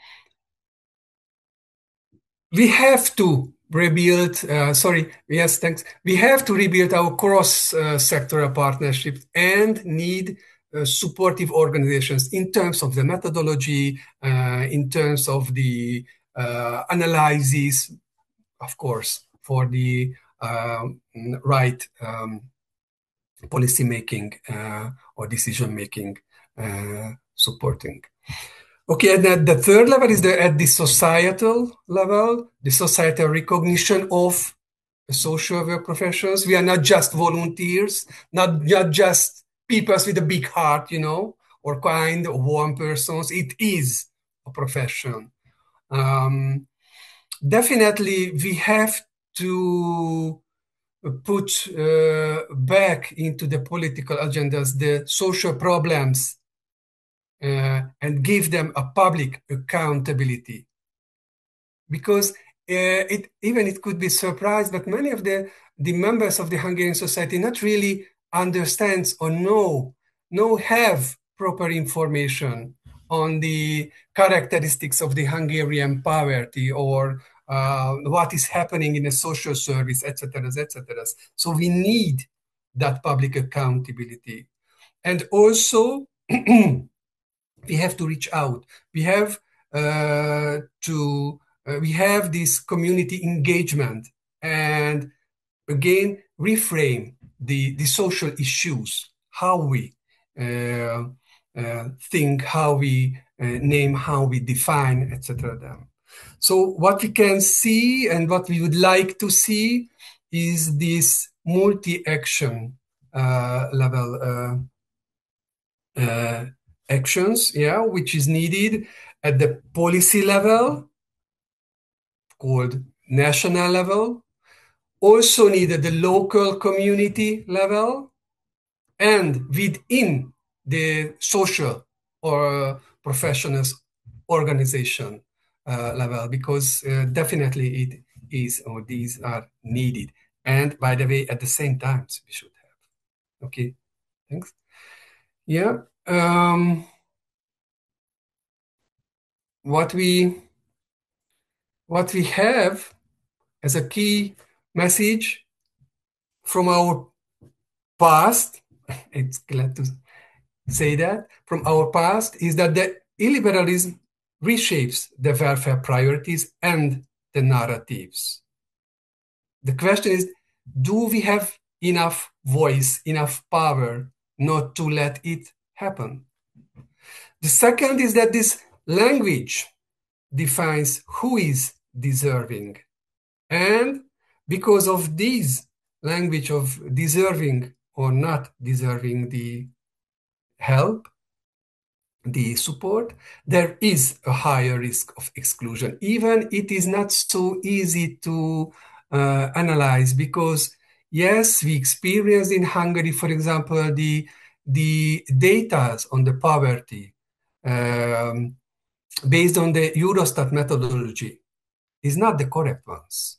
we have to rebuild, uh, sorry, yes, thanks. We have to rebuild our cross-sectoral uh, partnerships and need uh, supportive organizations in terms of the methodology, uh, in terms of the uh, analysis, of course, for the um, right um, policy making uh, or decision making uh, supporting. Okay, and at the third level is the, at the societal level, the societal recognition of social work professions. We are not just volunteers, not, not just people with a big heart, you know, or kind or warm persons. It is a profession. Um, definitely, we have to put uh, back into the political agendas the social problems uh, and give them a public accountability. Because uh, it even it could be surprised, but many of the, the members of the Hungarian society not really understands or know, know have proper information on the characteristics of the Hungarian poverty or uh, what is happening in the social service, et cetera, et cetera. So we need that public accountability. And also, we have to reach out. We have uh, to, uh, we have this community engagement and again, reframe the, the social issues, how we uh, uh, think, how we uh, name, how we define, et cetera. Them. So what we can see and what we would like to see is this multi-action uh, level uh, uh, actions, yeah, which is needed at the policy level, called national level, also needed the local community level, and within the social or professionals organization uh, level, because uh, definitely it is, or these are needed. And by the way, at the same time, we should have. Okay, thanks. Yeah. Um, what we what we have as a key message from our past, it's glad to say that, from our past, is that the illiberalism reshapes the welfare priorities and the narratives. The question is, do we have enough voice, enough power not to let it happen? The second is that this language defines who is deserving. And because of this language of deserving or not deserving the help, the support, there is a higher risk of exclusion. Even it is not so easy to uh, analyze, because yes, we experienced in Hungary, for example, the, the data on the poverty um, based on the Eurostat methodology is not the correct ones.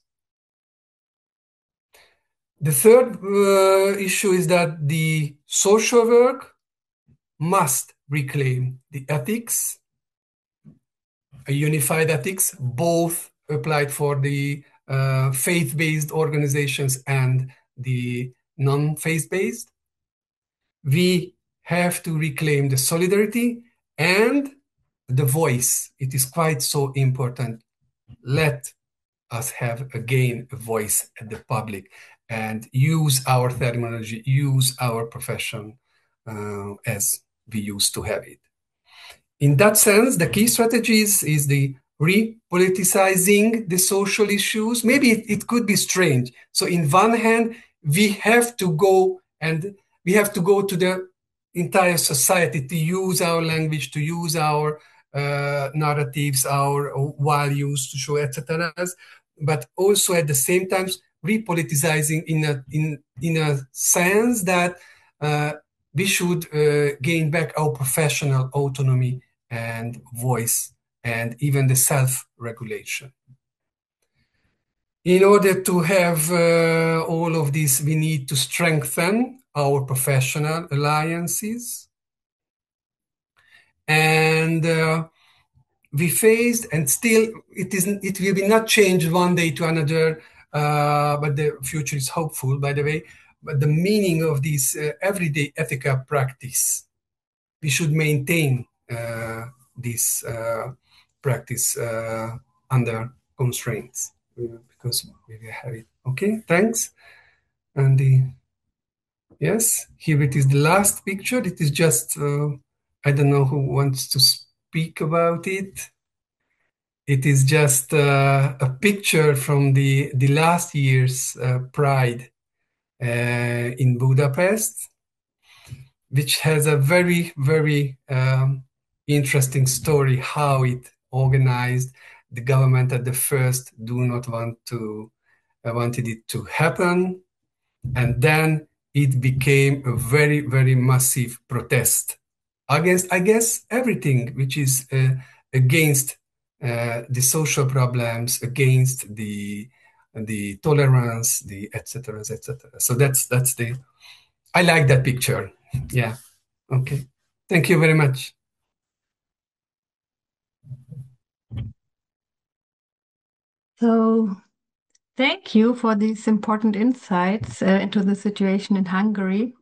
The third uh, issue is that the social work must reclaim the ethics, a unified ethics, both applied for the uh, faith-based organizations and the non-faith-based. We have to reclaim the solidarity and the voice. It is quite so important. Let us have again a voice at the public and use our terminology, use our profession uh, as we used to have it. In that sense, the key strategies is the repoliticizing the social issues. Maybe it, it could be strange. So in one hand, we have to go and we have to go to the entire society to use our language, to use our uh, narratives, our values to show, et cetera. But also at the same time, repoliticizing in a, in, in a sense that uh, we should uh, gain back our professional autonomy and voice and even the self-regulation. In order to have uh, all of this, we need to strengthen our professional alliances. And uh, we faced, and still it isn't, it will be not changed one day to another, uh, but the future is hopeful, by the way. But the meaning of this uh, everyday ethical practice, we should maintain uh, this uh, practice uh, under constraints, uh, because we will have it. Okay, thanks. And the, yes, here it is, the last picture. It is just, uh, I don't know who wants to speak about it. It is just uh, a picture from the, the last year's uh, Pride uh, in Budapest, which has a very, very um, interesting story how it organized. The government at the first do not want to uh, wanted it to happen, and then it became a very, very massive protest against, I guess, everything which is uh, against uh, the social problems, against the the tolerance, the et cetera, et cetera. So that's that's the. I like that picture. Yeah. Okay. Thank you very much. So, thank you for these important insights uh, into the situation in Hungary.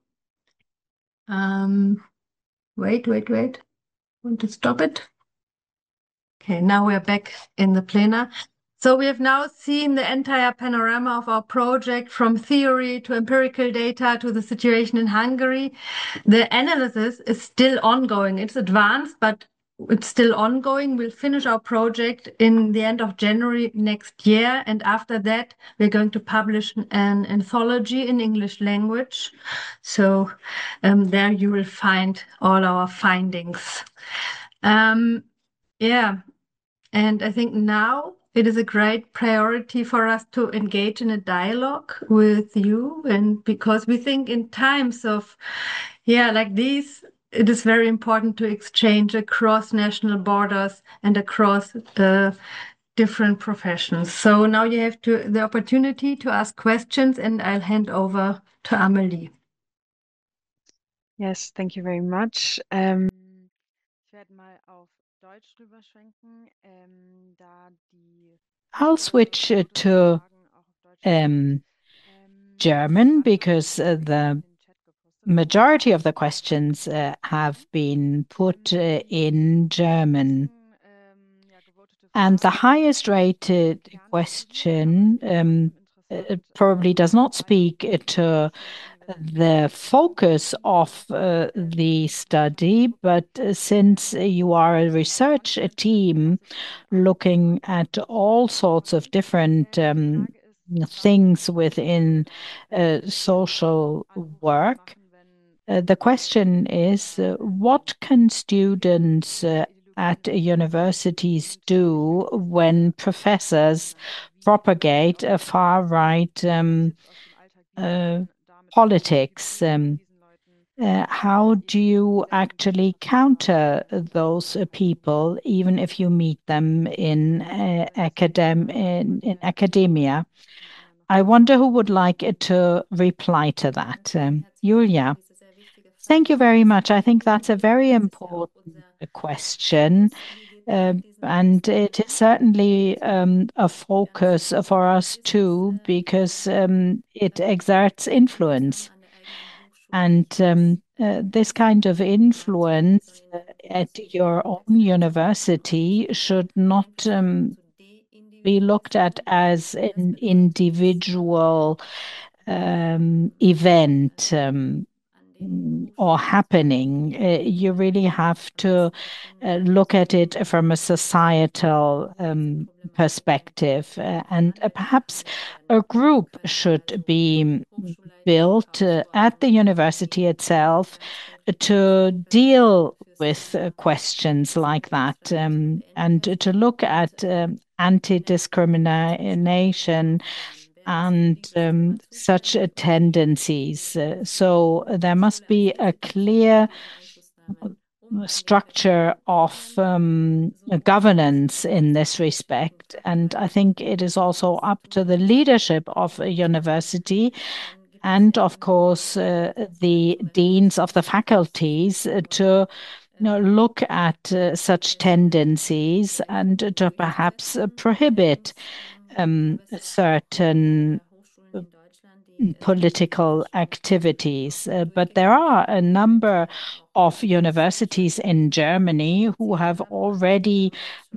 Um, wait, wait, wait. Want to stop it? Okay, now we're back in the plena. So we have now seen the entire panorama of our project, from theory to empirical data to the situation in Hungary. The analysis is still ongoing. It's advanced, but it's still ongoing. We'll finish our project in the end of January next year. And after that, we're going to publish an anthology in English language. So um, there you will find all our findings. Um, yeah. And I think now it is a great priority for us to engage in a dialogue with you. And because we think in times of, yeah, like these, it is very important to exchange across national borders and across uh, different professions. So now you have to the opportunity to ask questions, and I'll hand over to Amelie. Yes, thank you very much. Um, ich werde mal auf Deutsch rüberschwenken, ähm, da die I'll switch uh, to um, German because uh, the majority of the questions uh, have been put uh, in German. And the highest rated question um, uh, probably does not speak to the focus of uh, the study, but uh, since you are a research team looking at all sorts of different um, things within uh, social work, uh, the question is uh, what can students uh, at universities do when professors propagate a far right um, uh, politics? Um, uh, how do you actually counter those uh, people, even if you meet them in, uh, academ- in, in academia? I wonder who would like to reply to that. Um, Julia. Thank you very much. I think that's a very important question. Uh, and it is certainly um, a focus for us too, because um, it exerts influence. And um, uh, this kind of influence uh, at your own university should not um, be looked at as an individual um, event. Um, or happening. Uh, you really have to uh, look at it from a societal um, perspective. Uh, and uh, perhaps a group should be built uh, at the university itself to deal with uh, questions like that um, and to look at um, anti-discrimination and um, such uh, tendencies. Uh, so there must be a clear structure of um, governance in this respect. And I think it is also up to the leadership of a university and, of course, uh, the deans of the faculties uh, to you know, look at uh, such tendencies and to perhaps uh, prohibit um, certain political activities. Uh, but there are a number of universities in Germany who have already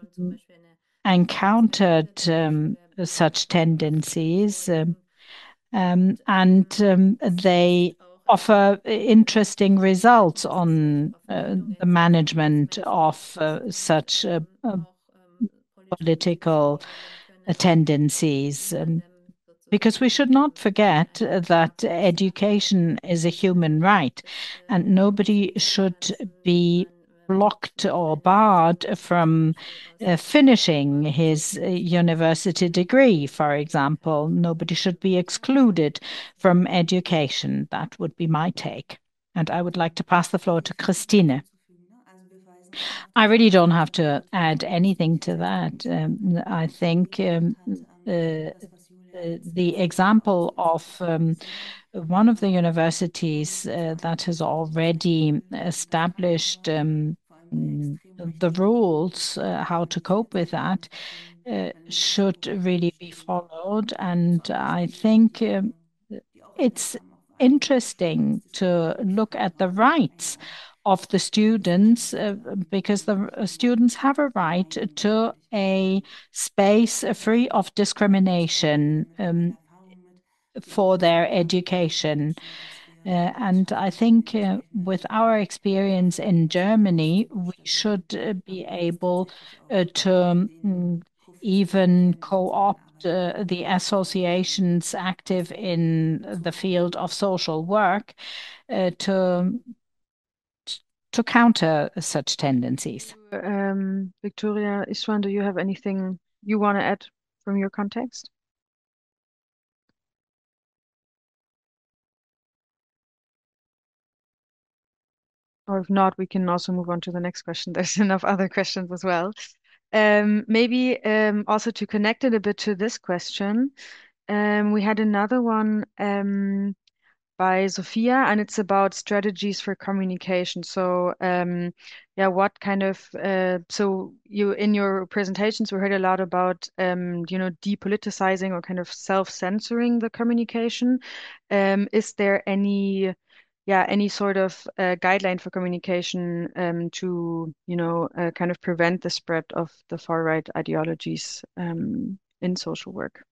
encountered um, such tendencies, um, um, and um, they offer interesting results on uh, the management of uh, such uh, uh, political uh, tendencies. Um, because we should not forget that education is a human right and nobody should be blocked or barred from uh, finishing his uh, university degree, for example. Nobody should be excluded from education. That would be my take. And I would like to pass the floor to Christine. I really don't have to add anything to that. Um, I think um, uh, uh, the example of um, one of the universities uh, that has already established um, mm, the rules uh, how to cope with that uh, should really be followed. And I think um, it's interesting to look at the rights of the students uh, because the uh, students have a right to a space free of discrimination um, for their education. Uh, and I think uh, with our experience in Germany, we should uh, be able uh, to um, even co-opt uh, the associations active in the field of social work uh, to to counter such tendencies. Um, Victoria Istvan, do you have anything you want to add from your context? Or if not, we can also move on to the next question. There's enough other questions as well. Um, maybe um, also to connect it a bit to this question, um, we had another one um, by Sophia, and it's about strategies for communication. So, um, yeah, what kind of uh, so you in your presentations we heard a lot about um, you know depoliticizing or kind of self-censoring the communication. Um, is there any yeah, any sort of uh, guideline for communication um, to, you know, uh, kind of prevent the spread of the far right ideologies um, in social work?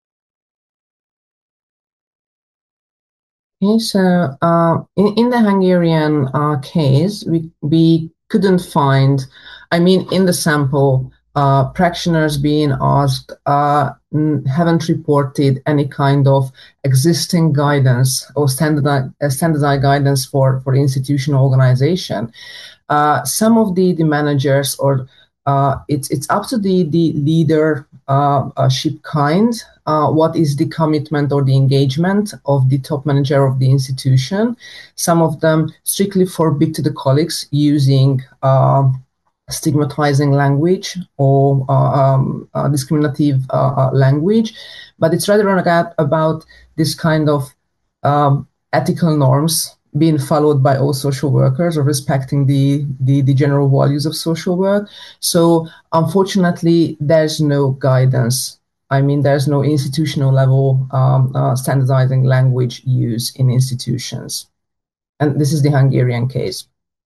Okay, so uh, in, in the Hungarian uh, case, we, we couldn't find, I mean, in the sample, uh, practitioners being asked uh, haven't reported any kind of existing guidance or standardized, uh, standardized guidance for, for institutional organization. Uh, some of the, the managers or uh, it's it's up to the the leadership kind. Uh, what is the commitment or the engagement of the top manager of the institution? Some of them strictly forbid to the colleagues using uh, stigmatizing language or uh, um, uh, discriminative uh, uh, language, but it's rather about, about this kind of um, ethical norms being followed by all social workers or respecting the, the, the general values of social work. So unfortunately, there's no guidance. I mean, there's no institutional level um, uh, standardizing language use in institutions. And this is the Hungarian case.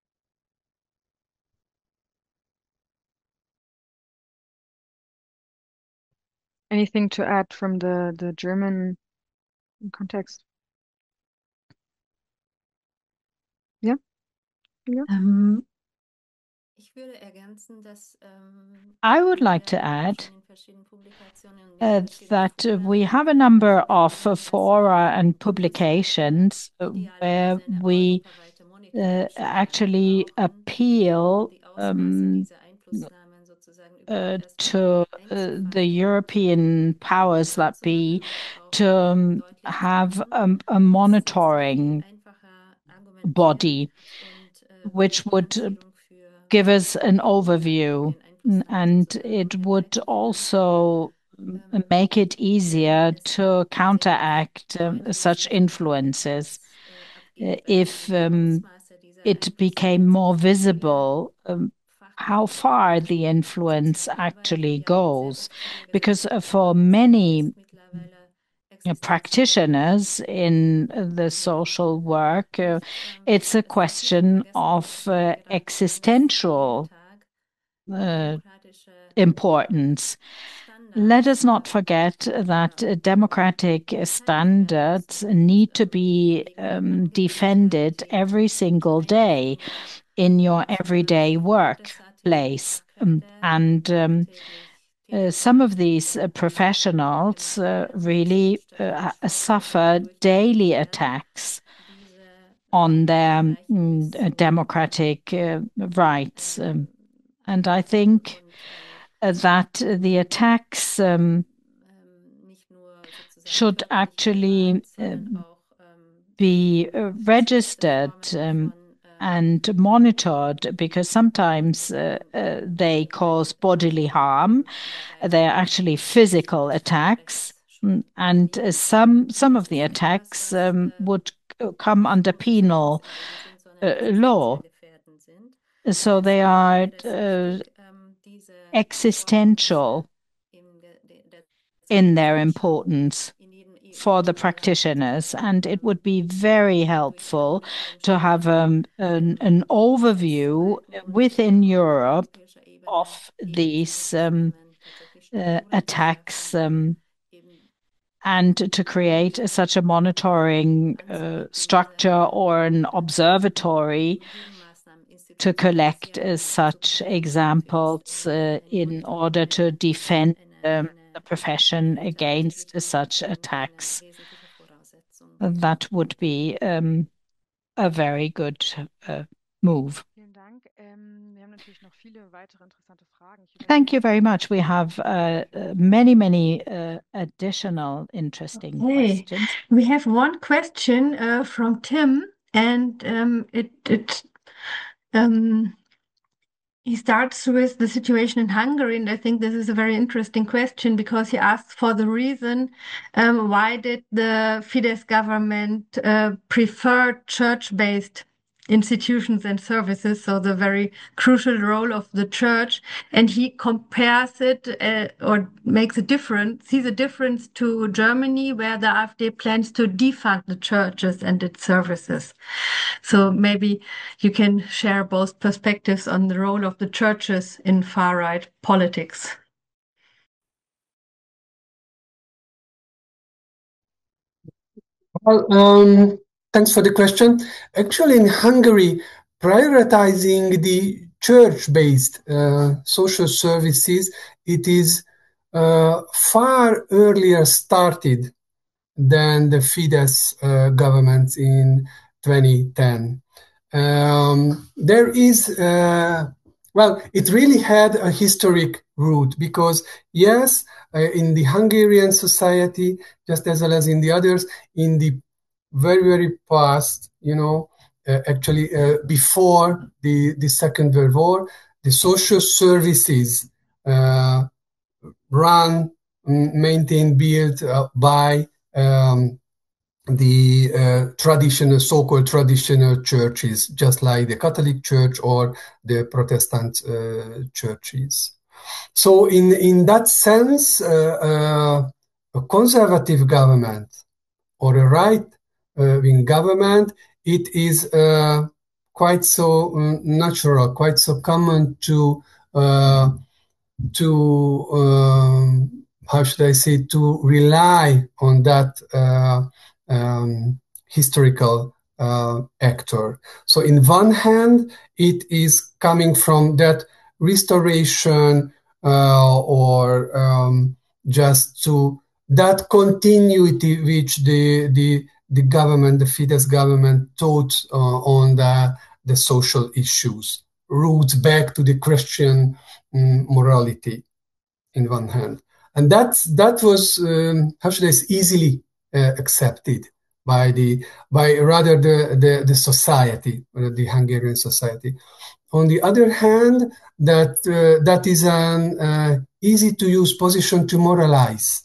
Anything to add from the, the German context? Yeah? Yeah. Um, I would like to add uh, that uh, we have a number of uh, fora and publications uh, where we uh, actually appeal um, uh, to uh, the European powers that be to um, have um, a monitoring body which would give us an overview, and it would also make it easier to counteract um, such influences if um, it became more visible um, how far the influence actually goes. Because for many uh, practitioners in the social work, uh, it's a question of uh, existential uh, importance. Let us not forget that democratic standards need to be um, defended every single day in your everyday workplace. Um, and um, uh, some of these uh, professionals uh, really uh, suffer daily attacks on their mm, democratic uh, rights. Um, and I think uh, that the attacks um, should actually uh, be uh, registered um, and monitored, because sometimes uh, uh, they cause bodily harm. They're actually physical attacks, and uh, some some of the attacks um, would come under penal uh, law. So they are uh, existential in their importance for the practitioners, and it would be very helpful to have um, an, an overview within Europe of these um, uh, attacks um, and to create such a monitoring uh, structure or an observatory to collect uh, such examples uh, in order to defend um, the profession against such attacks. That would be um, a very good uh, move. Thank you very much. We have uh, uh, many, many uh, additional interesting Okay. questions. We have one question uh, from Tim, and um, it it um, he starts with the situation in Hungary, and I think this is a very interesting question because he asks for the reason um, why did the Fidesz government uh, prefer church-based institutions and services, so the very crucial role of the church, and he compares it uh, or makes a difference, sees a difference to Germany, where the AfD plans to defund the churches and its services. So maybe you can share both perspectives on the role of the churches in far-right politics. Well, um, thanks for the question. Actually, in Hungary, prioritizing the church-based uh, social services, it is uh, far earlier started than the Fidesz uh, government in twenty ten. Um, there is, uh, well, it really had a historic root because, yes, uh, in the Hungarian society, just as well as in the others, in the very, very past, you know, uh, actually uh, before the, the Second World War, the social services uh, run, maintained, built uh, by um, the uh, traditional, so-called traditional churches, just like the Catholic Church or the Protestant uh, churches. So in, in that sense, uh, uh, a conservative government or a right-wing uh, government, it is uh, quite so um, natural, quite so common to uh, to um, how should I say, to rely on that uh, um, historical uh, actor. So in one hand, it is coming from that restoration uh, or um, just to that continuity which the the the government, the Fidesz government, taught uh, on the the social issues, roots back to the Christian um, morality, in one hand, and that that was um, how should I say, easily uh, accepted by the by rather the the, the society, the Hungarian society. on the other hand, that uh, that is an uh, easy to use position to moralize,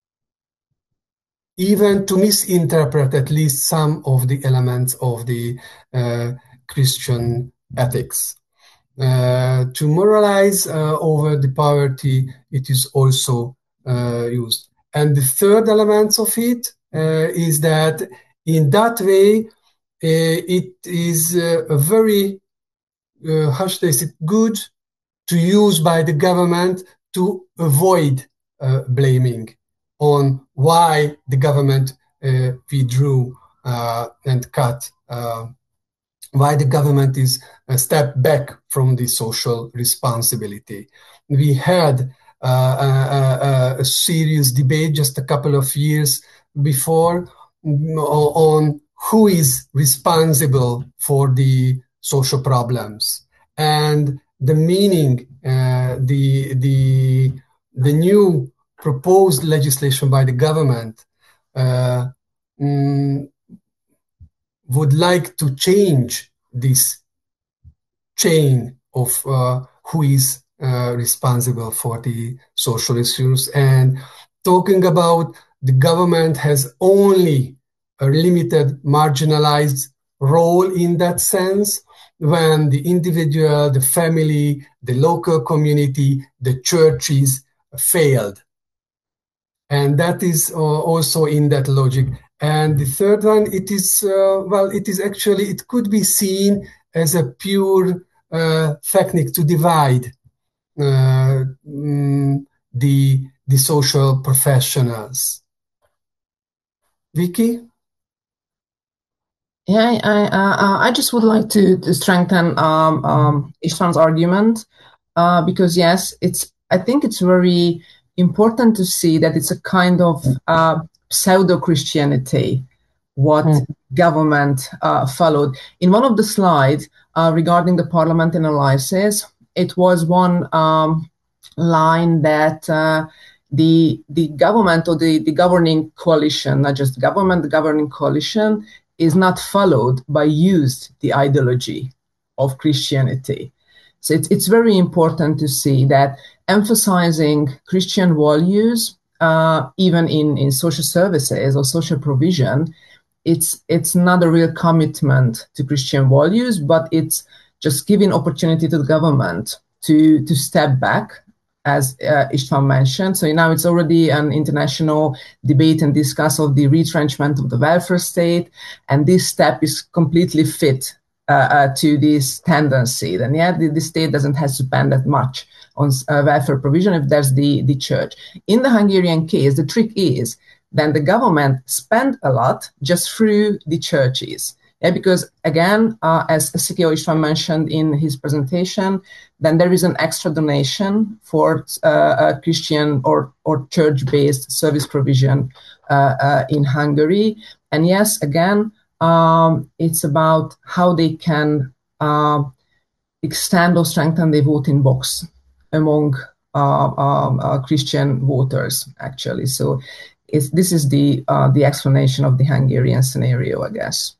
even to misinterpret at least some of the elements of the uh, Christian ethics. Uh, to moralize uh, over the poverty, it is also uh, used. And the third element of it uh, is that in that way, uh, it is uh, a very, uh, how should I say, good to use by the government to avoid uh, blaming on why the government uh, withdrew uh, and cut, uh, why the government is a step back from the social responsibility. We had uh, a, a, a serious debate just a couple of years before on who is responsible for the social problems. And the meaning, uh, the, the, the new proposed legislation by the government uh, mm, would like to change this chain of uh, who is uh, responsible for the social issues, and talking about the government has only a limited marginalized role in that sense, when the individual, the family, the local community, the churches failed. And that is uh, also in that logic. And the third one, it is, uh, well, it is actually, it could be seen as a pure uh, technique to divide uh, mm, the, the social professionals. Vicky? Yeah, I, uh, I just would like to, to strengthen um, um, Istvan's argument uh, because yes, it's. I think it's very important to see that it's a kind of uh, pseudo-Christianity what mm. government uh, followed. In one of the slides uh, regarding the parliament analysis, it was one um, line that uh, the the government or the, the governing coalition, not just the government, the governing coalition, is not followed by used the ideology of Christianity. So it's, it's very important to see that emphasizing Christian values, uh, even in, in social services or social provision, it's it's not a real commitment to Christian values, but it's just giving opportunity to the government to, to step back, as uh, Istvan mentioned. So now it's already an international debate and discuss of the retrenchment of the welfare state, and this step is completely fit uh, uh, to this tendency. Then yeah, the, the state doesn't have to spend that much on uh, welfare provision if there's the, the church. In the Hungarian case, the trick is then the government spend a lot just through the churches. Yeah, because again, uh, as C K O Istvan mentioned in his presentation, then there is an extra donation for uh, a Christian or, or church-based service provision uh, uh, in Hungary. And yes, again, um, it's about how they can uh, extend or strengthen the voting box among uh, um, uh, Christian voters, actually. So it's, this is the, uh, the explanation of the Hungarian scenario, I guess.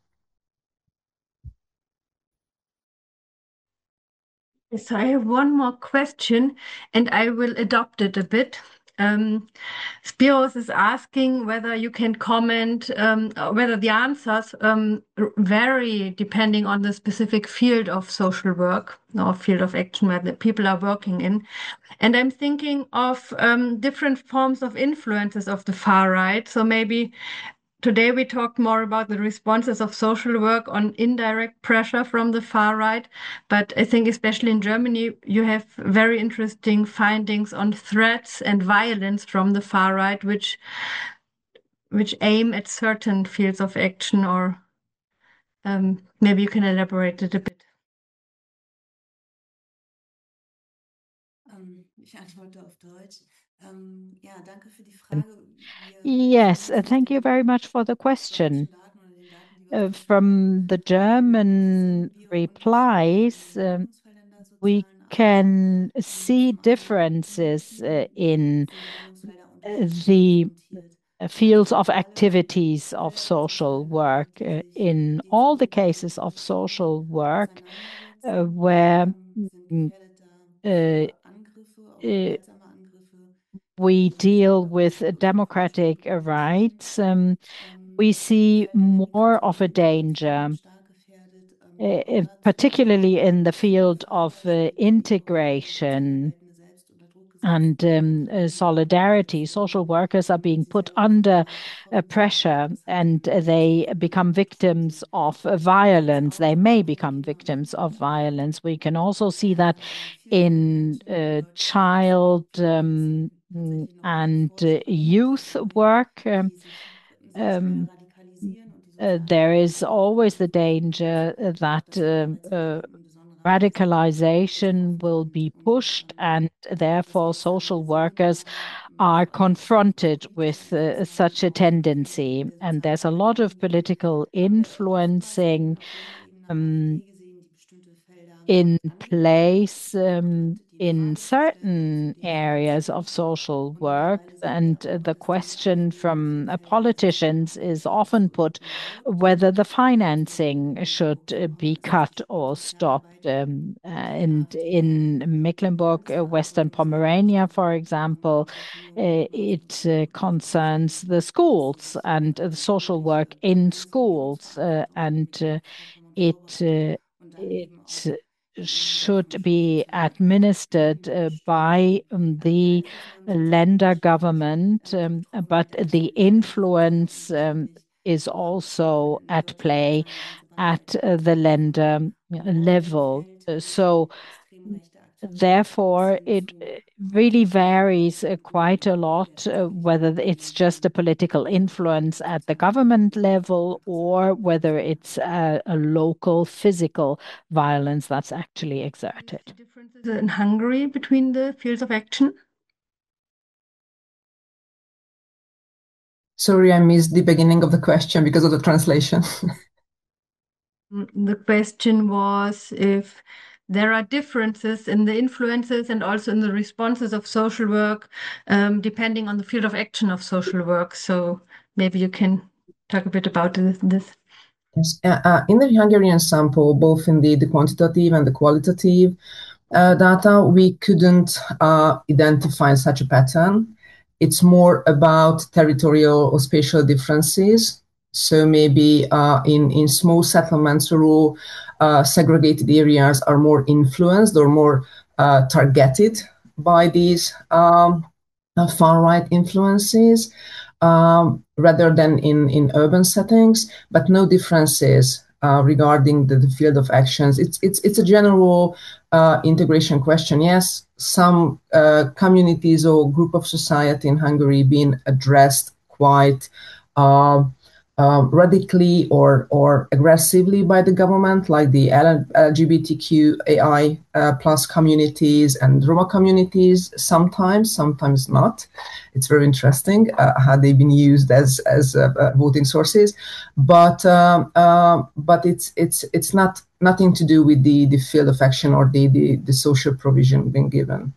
So I have one more question, and I will adopt it a bit. Um, Spiros is asking whether you can comment, um, whether the answers um, vary depending on the specific field of social work or field of action where the people are working in. And I'm thinking of um, different forms of influences of the far right. So maybe today we talked more about the responses of social work on indirect pressure from the far right, but I think especially in Germany, you have very interesting findings on threats and violence from the far right, which which aim at certain fields of action, or um, maybe you can elaborate it a bit. Um, ich antworte auf Deutsch. Um, ja, danke für die Frage. Yes, uh, thank you very much for the question. Uh, from the German replies, um, we can see differences uh, in uh, the fields of activities of social work. Uh, in all the cases of social work uh, where uh, uh, we deal with democratic rights, um, we see more of a danger, uh, particularly in the field of uh, integration and um, uh, solidarity. Social workers are being put under uh, pressure, and they become victims of uh, violence. They may become victims of violence. We can also see that in uh, child um, and uh, youth work. Um, um, uh, there is always the danger that um, uh, radicalization will be pushed, and therefore social workers are confronted with uh, such a tendency. And there's a lot of political influencing um, in place um, in certain areas of social work. And uh, the question from uh, politicians is often put whether the financing should uh, be cut or stopped. Um, uh, and in Mecklenburg, uh, Western Pomerania, for example, uh, it uh, concerns the schools and uh, the social work in schools. Uh, and uh, it uh, it should be administered uh, by um, the Länder government, um, but the influence um, is also at play at uh, the Länder level. Uh, So therefore, it uh, really varies uh, quite a lot uh, whether it's just a political influence at the government level or whether it's a, a local physical violence that's actually exerted. Differences in Hungary between the fields of action? Sorry, I missed the beginning of the question because of the translation. The question was if there are differences in the influences and also in the responses of social work, um, depending on the field of action of social work. So maybe you can talk a bit about this. this. Yes. Uh, uh, in the Hungarian sample, both in the, the quantitative and the qualitative uh, data, we couldn't uh, identify such a pattern. It's more about territorial or spatial differences. So maybe uh, in, in small settlements, rural uh, segregated areas are more influenced or more uh, targeted by these um, uh, far-right influences um, rather than in, in urban settings, but no differences uh, regarding the, the field of actions. It's, it's, it's a general uh, integration question. Yes, some uh, communities or group of society in Hungary being addressed quite uh, uh, radically or, or aggressively by the government, like the L G B T Q A I uh, plus communities and Roma communities, sometimes, sometimes not. It's very interesting uh, how they've been used as as uh, uh, voting sources, but um, uh, but it's it's it's not nothing to do with the the field of action or the the, the social provision being given.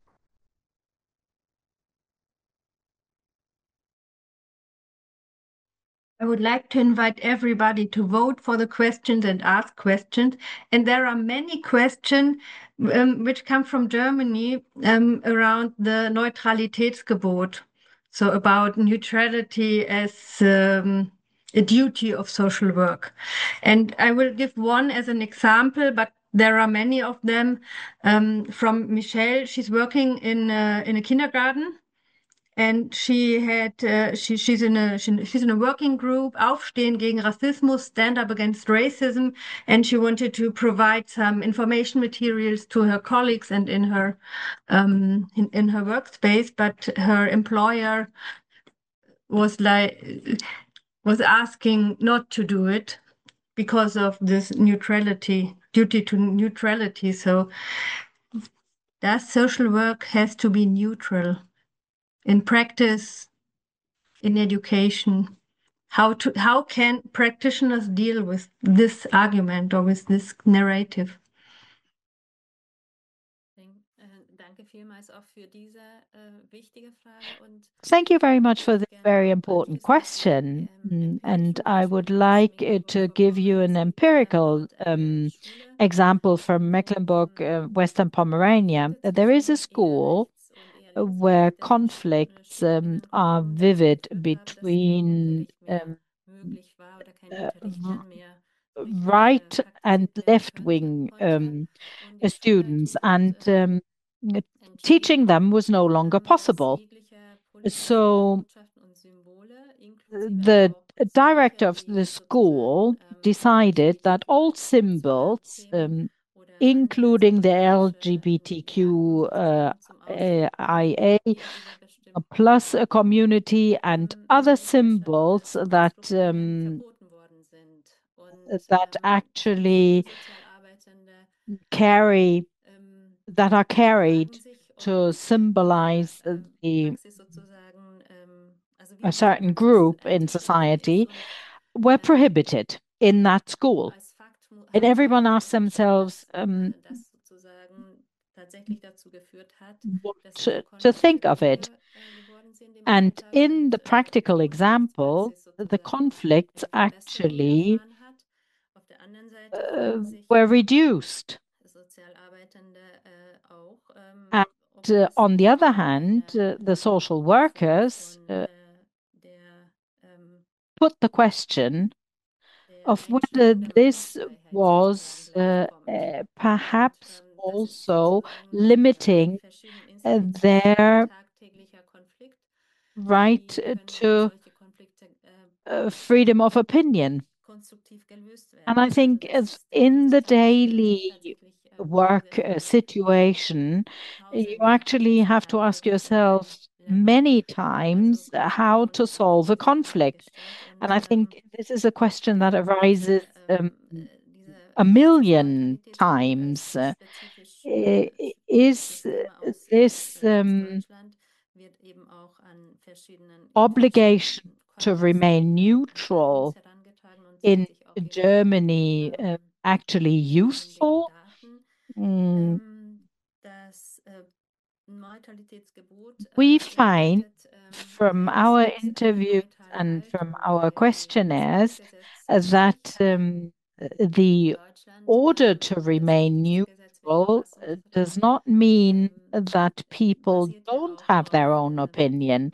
I would like to invite everybody to vote for the questions and ask questions. And there are many questions um, which come from Germany um, around the Neutralitätsgebot. So about neutrality as um, a duty of social work. And I will give one as an example, but there are many of them um, from Michelle. She's working in a, in a kindergarten. And she had, uh, she, she's in a, she, she's in a working group, Aufstehen gegen Rassismus, Stand Up Against Racism. And she wanted to provide some information materials to her colleagues and in her, um, in, in her workspace. But her employer was like, was asking not to do it because of this neutrality, duty to neutrality. So does social work has to be neutral? In practice, in education, how to how can practitioners deal with this argument or with this narrative? Thank you very much for this very important question. Mm, And I would like uh, to give you an empirical um, example from Mecklenburg, uh, Western Pomerania. Uh, There is a school uh, where conflicts um, are vivid between um, uh, r- right and left wing um, uh, students, and um, uh, teaching them was no longer possible. So the director of the school decided that all symbols, um, including the L G B T Q uh, uh, I A plus a community and other symbols that um, that actually carry that are carried to symbolize the a certain group in society were prohibited in that school. And everyone asked themselves um, what to, to think of it. And in the practical example, the conflicts actually uh, were reduced. And uh, on the other hand, uh, the social workers uh, put the question of whether this was uh, uh, perhaps also limiting uh, their right to uh, freedom of opinion. And I think as in the daily work uh, situation, you actually have to ask yourself many times uh, how to solve a conflict. And I think this is a question that arises um, a million times. Uh, i- i- is uh, this um, obligation to remain neutral in Germany uh, actually useful? Mm, we find from our interviews and from our questionnaires uh, that um, the order to remain neutral uh, does not mean that people don't have their own opinion.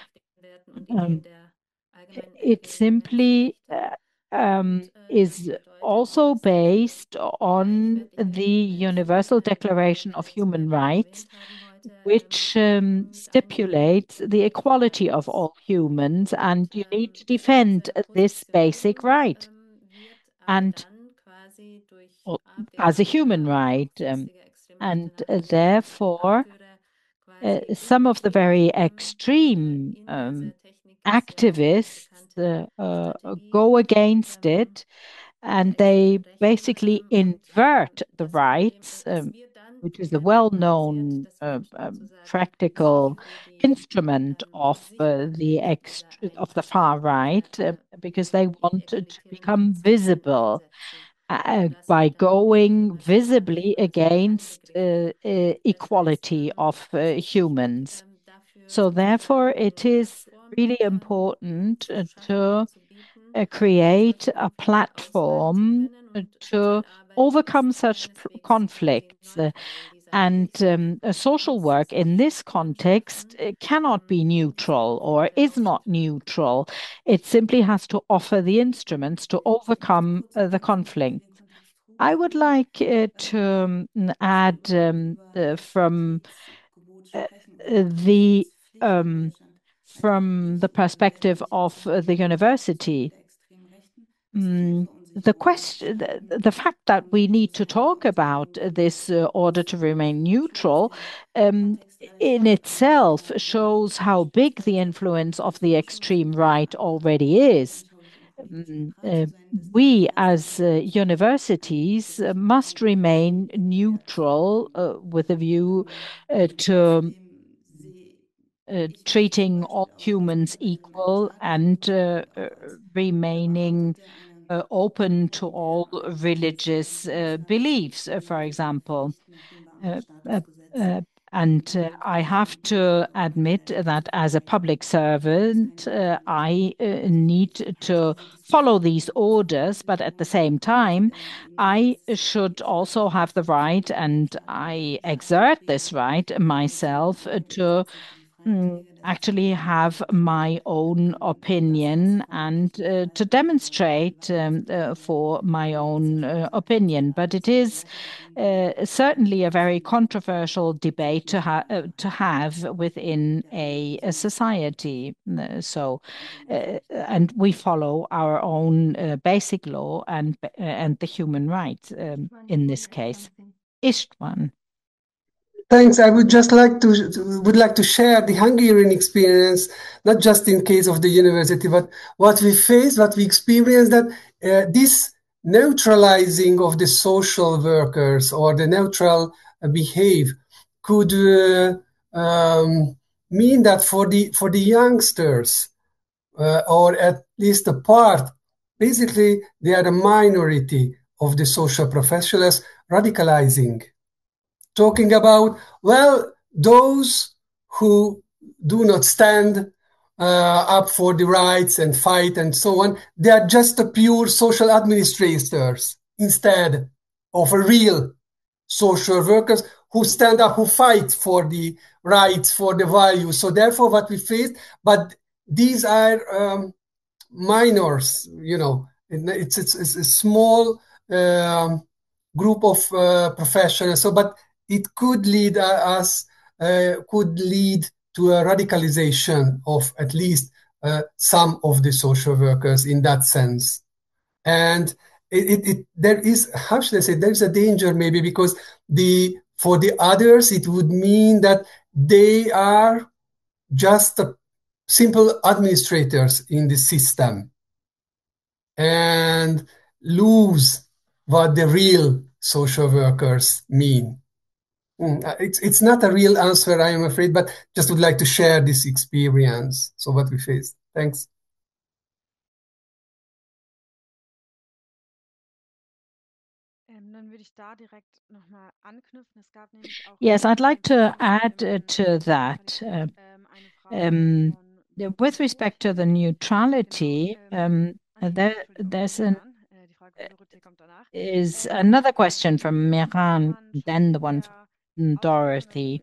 Um, it simply uh, um, is also based on the Universal Declaration of Human Rights, which um, stipulates the equality of all humans, and you need to defend this basic right. And well, as a human right, um, and uh, therefore, uh, some of the very extreme um, activists uh, uh, go against it, and they basically invert the rights, um, which is a well-known uh, um, practical instrument of uh, the ext- of the far right, uh, because they want to become visible uh, by going visibly against uh, uh, equality of uh, humans. So therefore, it is really important uh, to uh, create a platform uh, to overcome such p- conflicts. Uh, and um, a social work in this context uh, cannot be neutral or is not neutral. It simply has to offer the instruments to overcome uh, the conflict. I would like uh, to um, add um, uh, from uh, the um, from the perspective of uh, the university. Mm, the question, the, the fact that we need to talk about this uh, order to remain neutral, um, in itself shows how big the influence of the extreme right already is. Mm, uh, we as uh, universities uh, must remain neutral uh, with a view uh, to uh, treating all humans equal and uh, uh, remaining uh, open to all religious uh, beliefs, uh, for example. Uh, uh, uh, And uh, I have to admit that as a public servant, uh, I uh, need to follow these orders, but at the same time, I should also have the right, and I exert this right myself, uh, to mm, actually have my own opinion and uh, to demonstrate um, uh, for my own uh, opinion. But it is uh, certainly a very controversial debate to, ha uh, to have within a, a society. Uh, So, uh, and we follow our own uh, basic law and uh, and the human rights um, in this case. Istvan. Thanks. I would just like to would like to share the Hungarian experience, not just in case of the university, but what we face, what we experience. That uh, this neutralizing of the social workers or the neutral uh, behave could uh, um, mean that for the for the youngsters, uh, or at least a part, basically they are a minority of the social professionals radicalizing, talking about, well, those who do not stand uh, up for the rights and fight and so on, they are just a pure social administrators instead of a real social workers who stand up, who fight for the rights, for the values. So therefore what we face, but these are um, minors, you know, it's, it's, it's a small um, group of uh, professionals. So, but it could lead us, uh, could lead to a radicalization of at least uh, some of the social workers in that sense. And it, it, it there is, how should I say, there's a danger maybe because the for the others it would mean that they are just a simple administrators in the system and lose what the real social workers mean. Mm, It's it's not a real answer, I am afraid, but just would like to share this experience. So what we face. Thanks. Ähm, dann würde ich da direkt noch mal anknüpfen. Es gab nämlich auch Yes, I'd like to ähm, add uh, to that. Uh, um, with respect to the neutrality, um, there, there's an, is another question from Miran, then the one from Dorothy.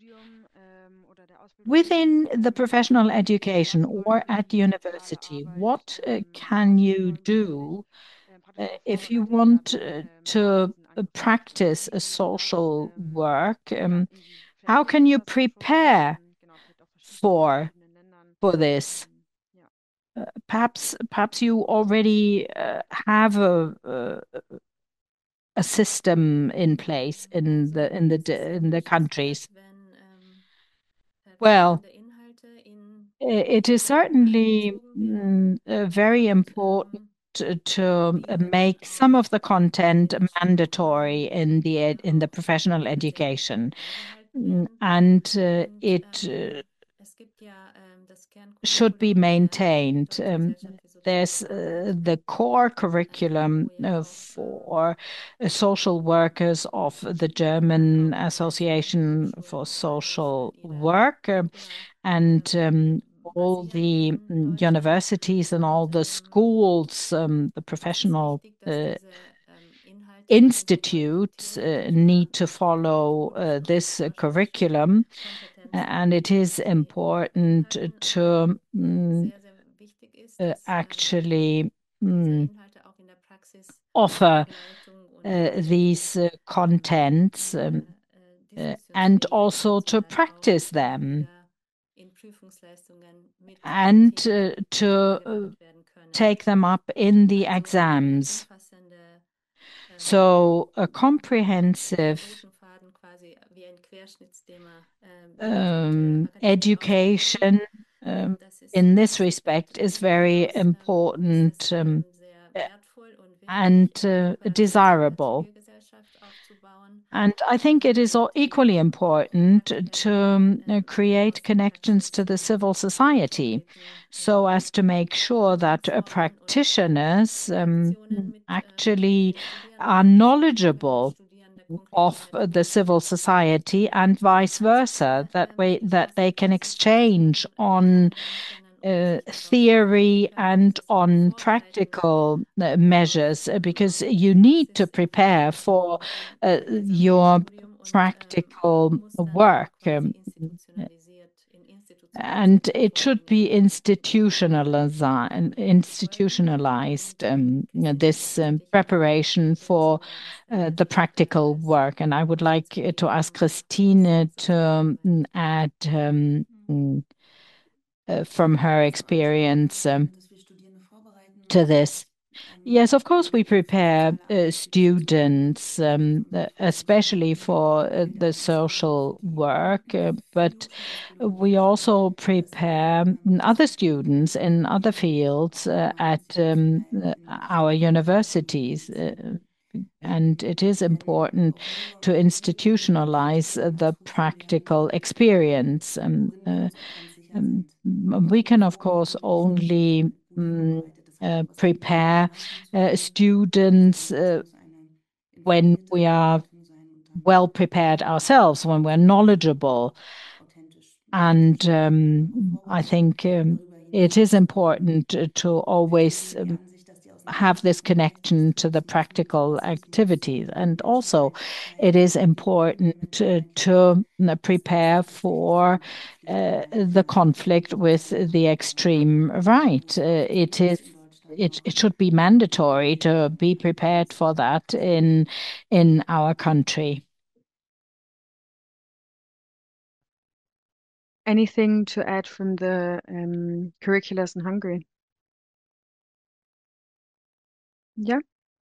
Within the professional education or at university, what uh, can you do uh, if you want uh, to uh, practice a social work? Um, how can you prepare for for this? Uh, perhaps perhaps you already uh, have a, a a system in place in the in the in the countries. Well, it is certainly mm, uh, very important to, to make some of the content mandatory in the ed- in the professional education, Mm, and uh, it uh, should be maintained. Um, there's uh, the core curriculum uh, for uh, social workers of the German Association for Social Work, uh, and um, all the mm, universities and all the schools, um, the professional uh, institutes uh, need to follow uh, this uh, curriculum, and it is important to mm, uh, actually mm, offer uh, these uh, contents um, uh, and also to practice them and uh, to uh, take them up in the exams. So a comprehensive um, education um, in this respect is very important um, and uh, desirable. And I think it is equally important to um, uh, create connections to the civil society so as to make sure that uh, practitioners um, actually are knowledgeable of the civil society and vice versa. That way, that they can exchange on uh, theory and on practical uh, measures, uh, because you need to prepare for uh, your practical work. Um, and it should be institutionalized, institutionalized um, you know, this um, preparation for uh, the practical work. And I would like uh, to ask Christine to um, add um, mm, uh, from her experience um, to this. Yes, of course, we prepare uh, students, um, uh, especially for uh, the social work, uh, but we also prepare mm, other students in other fields uh, at um, uh, our universities. Uh, and it is important to institutionalize uh, the practical experience. Um, uh, um, we can, of course, only um, uh, prepare uh, students uh, when we are well prepared ourselves, when we're knowledgeable. And um, I think um, it is important to, to always um, have this connection to the practical activities. And also, it is important to, to prepare for uh, the conflict with the extreme right. Uh, it is. It, it should be mandatory to be prepared for that in in our country. Anything to add from the um, curriculums in Hungary? Yeah.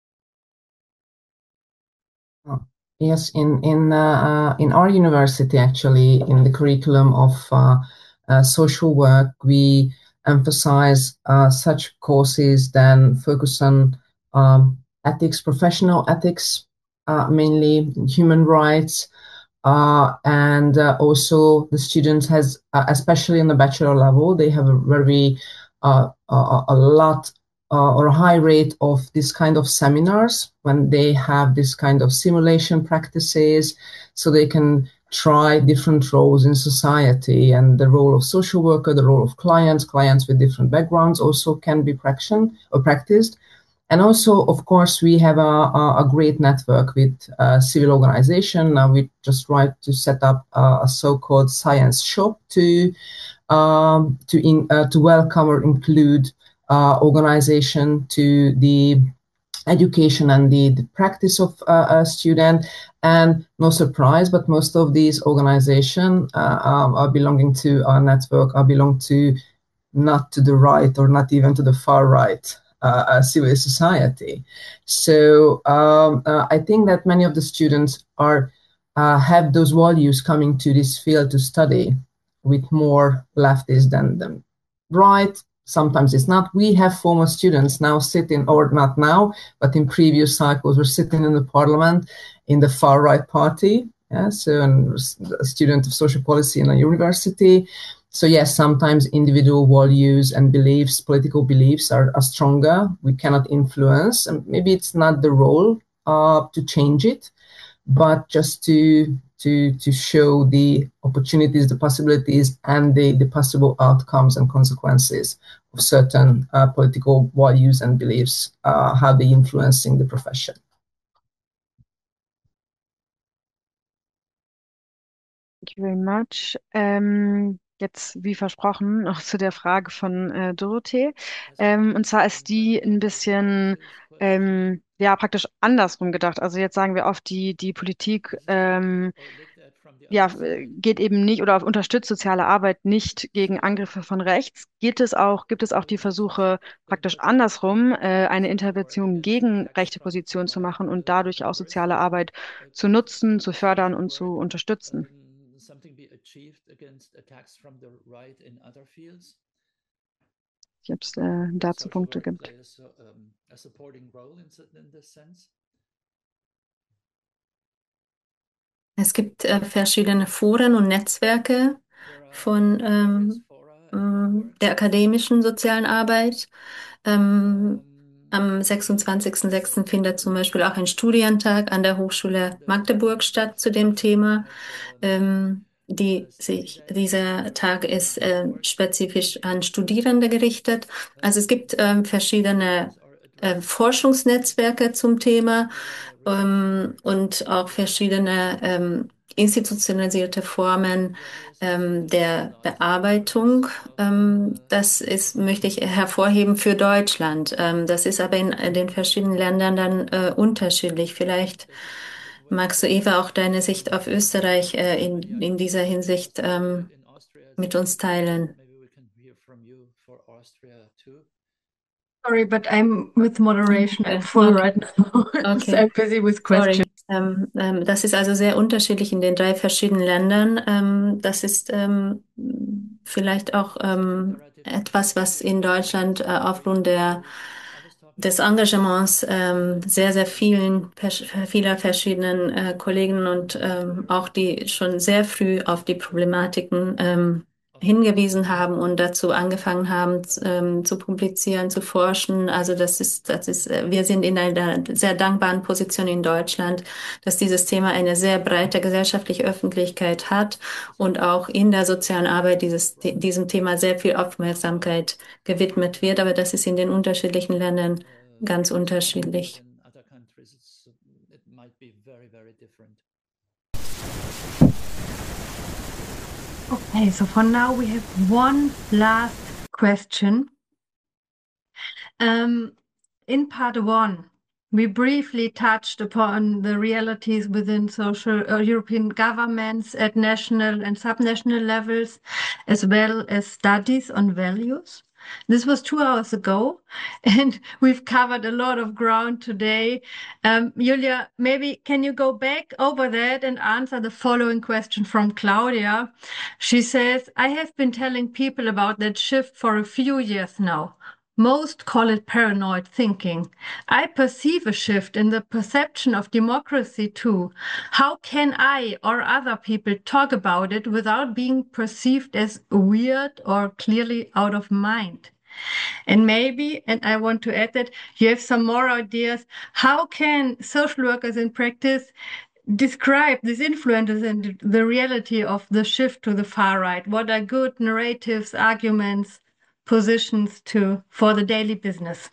Uh, Yes, in in uh, uh, in our university, actually, in the curriculum of uh, uh, social work, we emphasize uh, such courses then focus on um, ethics, professional ethics, uh, mainly human rights, uh, and uh, also the students has, uh, especially on the bachelor level, they have a very uh, a, a lot uh, or a high rate of this kind of seminars when they have this kind of simulation practices, so they can try different roles in society, and the role of social worker, the role of clients, clients with different backgrounds also can be practiced or practiced. And also, of course, we have a, a, a great network with uh, civil organization. Now we just try to set up a, a so-called science shop to um, to in, uh, to welcome or include uh, organization to the education and the, the practice of uh, a student. And no surprise, but most of these organizations uh, um, are belonging to our network, are belong to not to the right or not even to the far right uh, uh, civil society. So um, uh, I think that many of the students are uh, have those values coming to this field to study with more leftists than them right. Sometimes it's not. We have former students now sitting, or not now, but in previous cycles, were sitting in the parliament in the far right party. Yeah, so and a student of social policy in a university. So yes, sometimes individual values and beliefs, political beliefs are, are stronger. We cannot influence, and maybe it's not the role uh, to change it, but just to to to show the opportunities, the possibilities, and the, the possible outcomes and consequences of certain uh, political values and beliefs, uh, how they influencing the profession. Thank you very much. Ähm, jetzt, wie versprochen, noch zu der Frage von äh, Dorothee. Ähm, und zwar ist die ein bisschen ähm, ja praktisch andersrum gedacht. Also jetzt sagen wir oft, die, die Politik ähm, ja, äh, geht eben nicht oder unterstützt soziale Arbeit nicht gegen Angriffe von rechts. Geht es auch, gibt es auch die Versuche, praktisch andersrum äh, eine Intervention gegen rechte Positionen zu machen und dadurch auch soziale Arbeit zu nutzen, zu fördern und zu unterstützen? Ob es äh, dazu Punkte gibt. Es gibt äh, verschiedene Foren und Netzwerke von ähm, ähm, der akademischen sozialen Arbeit. Ähm, am sechsundzwanzigsten sechsten findet zum Beispiel auch ein Studientag an der Hochschule Magdeburg statt zu dem Thema. Ähm, die sich, dieser Tag ist äh, spezifisch an Studierende gerichtet. Also es gibt ähm, verschiedene äh, Forschungsnetzwerke zum Thema ähm, und auch verschiedene ähm, institutionalisierte Formen ähm, der Bearbeitung. Ähm, das ist, möchte ich hervorheben für Deutschland. Ähm, das ist aber in den verschiedenen Ländern dann äh, unterschiedlich. Vielleicht magst du, Eva, auch deine Sicht auf Österreich äh, in, in dieser Hinsicht ähm, mit uns teilen. Sorry, but I'm with moderation. I'm full Okay. right now. So Okay. I'm busy with Sorry. questions. Ähm, ähm, das ist also sehr unterschiedlich in den drei verschiedenen Ländern. Ähm, das ist ähm, vielleicht auch ähm, etwas, was in Deutschland äh, aufgrund der, des Engagements ähm, sehr, sehr vielen, vieler verschiedenen äh, Kollegen und ähm, auch die schon sehr früh auf die Problematiken ähm, hingewiesen haben und dazu angefangen haben, ähm, zu publizieren, zu forschen. Also das ist, das ist, wir sind in einer sehr dankbaren Position in Deutschland, dass dieses Thema eine sehr breite gesellschaftliche Öffentlichkeit hat und auch in der sozialen Arbeit dieses, diesem Thema sehr viel Aufmerksamkeit gewidmet wird. Aber das ist in den unterschiedlichen Ländern ganz unterschiedlich. Okay, so for now we have one last question. Um, in part one, we briefly touched upon the realities within social uh, European governments at national and subnational levels, as well as studies on values. This was two hours ago, and we've covered a lot of ground today. Um, Julia, maybe can you go back over that and answer the following question from Claudia? She says, I have been telling people about that shift for a few years now. Most call it paranoid thinking. I perceive a shift in the perception of democracy too. How can I or other people talk about it without being perceived as weird or clearly out of mind? And maybe, and I want to add that, you have some more ideas. How can social workers in practice describe these influences and the reality of the shift to the far right? What are good narratives, arguments, positions to for the daily business?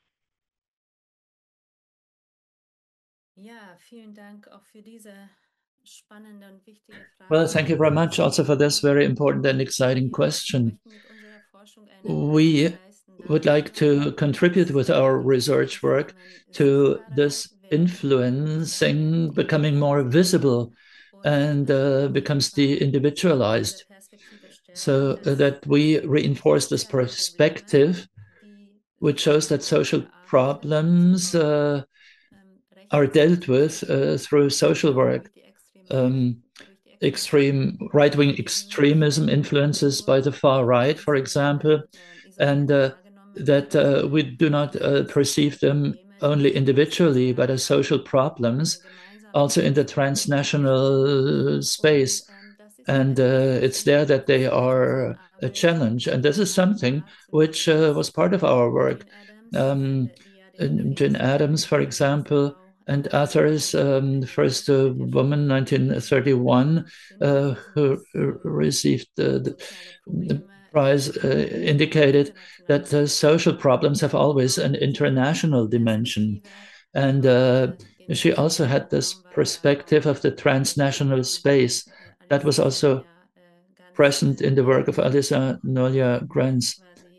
Ja, vielen Dank auch für diese spannende und wichtige Frage. Well, thank you very much also for this very important and exciting question. We would like to contribute with our research work to this influencing becoming more visible and uh, becomes de-individualized, so that we reinforce this perspective, which shows that social problems uh, are dealt with uh, through social work. Um, extreme right-wing extremism influences by the far right, for example, and uh, that uh, we do not uh, perceive them only individually, but as social problems, also in the transnational space. And uh, it's there that they are a challenge. And this is something which uh, was part of our work. Um, Jane Addams, for example, and others, um, the first uh, woman, nineteen thirty-one, uh, who received uh, the, the prize, uh, indicated that uh, social problems have always an international dimension. And uh, she also had this perspective of the transnational space that was also present in the work of Alisa Nolia-Grenz.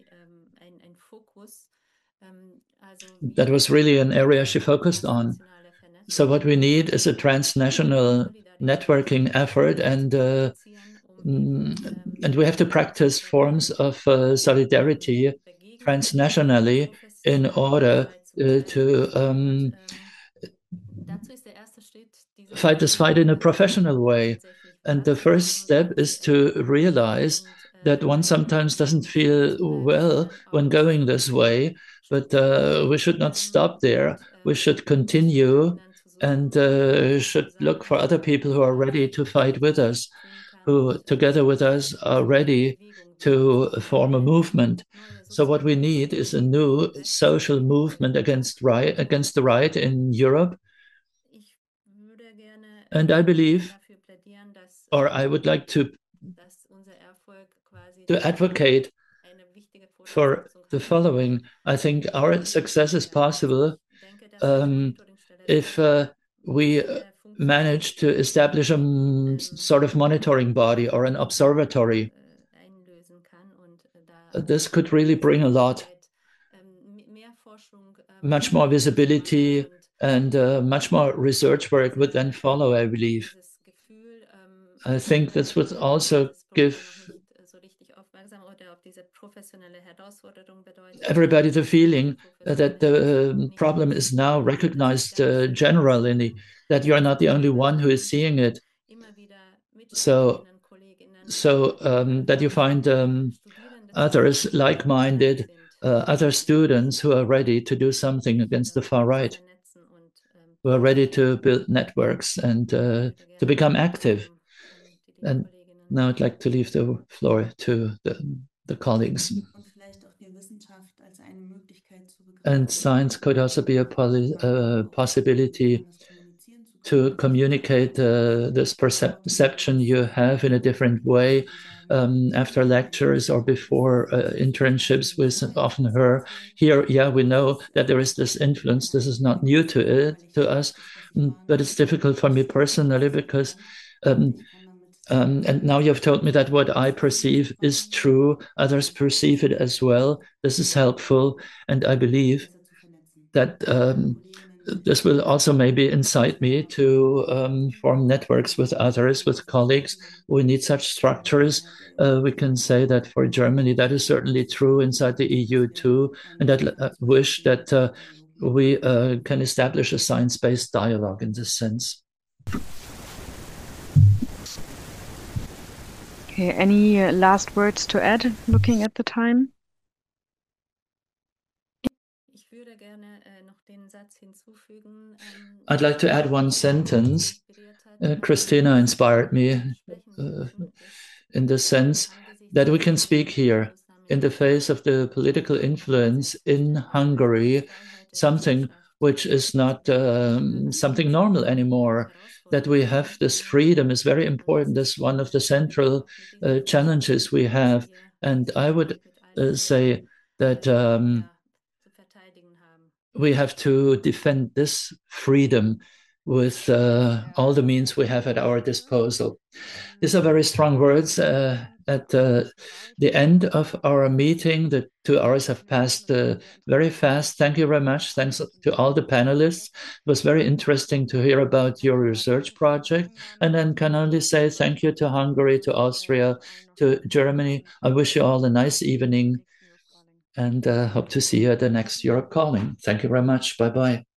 That was really an area she focused on. So what we need is a transnational networking effort, and uh, and we have to practice forms of uh, solidarity transnationally in order uh, to um, fight this fight in a professional way. And the first step is to realize that one sometimes doesn't feel well when going this way, but uh, we should not stop there. We should continue and uh, should look for other people who are ready to fight with us. who, together with us, are ready to form a movement. So what we need is a new social movement against right, against the right in Europe. And I believe, or I would like to, to advocate for the following. I think our success is possible um, if uh, we manage to establish a m- sort of monitoring body or an observatory. This could really bring a lot, much more visibility, and uh, much more research work would then follow, I believe. I think this would also give everybody the feeling that the problem is now recognized uh, generally, that you're not the only one who is seeing it. So, so um, that you find um, others like-minded, uh, other students who are ready to do something against the far right, who are ready to build networks and uh, to become active. And now I'd like to leave the floor to the, the colleagues. And science could also be a poly, uh, possibility to communicate uh, this percep- perception you have in a different way um, after lectures or before uh, internships. We often hear here, yeah, we know that there is this influence. This is not new to it to us, but it's difficult for me personally because. Um, Um, and now you've told me that what I perceive is true. Others perceive it as well. This is helpful. And I believe that um, this will also maybe incite me to um, form networks with others, with colleagues. We need such structures. Uh, we can say that for Germany, that is certainly true inside the E U too. And I uh, wish that uh, we uh, can establish a science-based dialogue in this sense. Okay, any uh, last words to add, looking at the time? I'd like to add one sentence. Uh, Christina inspired me uh, in the sense that we can speak here in the face of the political influence in Hungary, something which is not um, something normal anymore. That we have this freedom is very important. That's one of the central uh, challenges we have. And I would uh, say that um, we have to defend this freedom with uh, all the means we have at our disposal. These are very strong words. Uh, at uh, the end of our meeting, the two hours have passed uh, very fast. Thank you very much. Thanks to all the panelists. It was very interesting to hear about your research project. And then can only say thank you to Hungary, to Austria, to Germany. I wish you all a nice evening and uh, hope to see you at the next Europe Calling. Thank you very much. Bye-bye.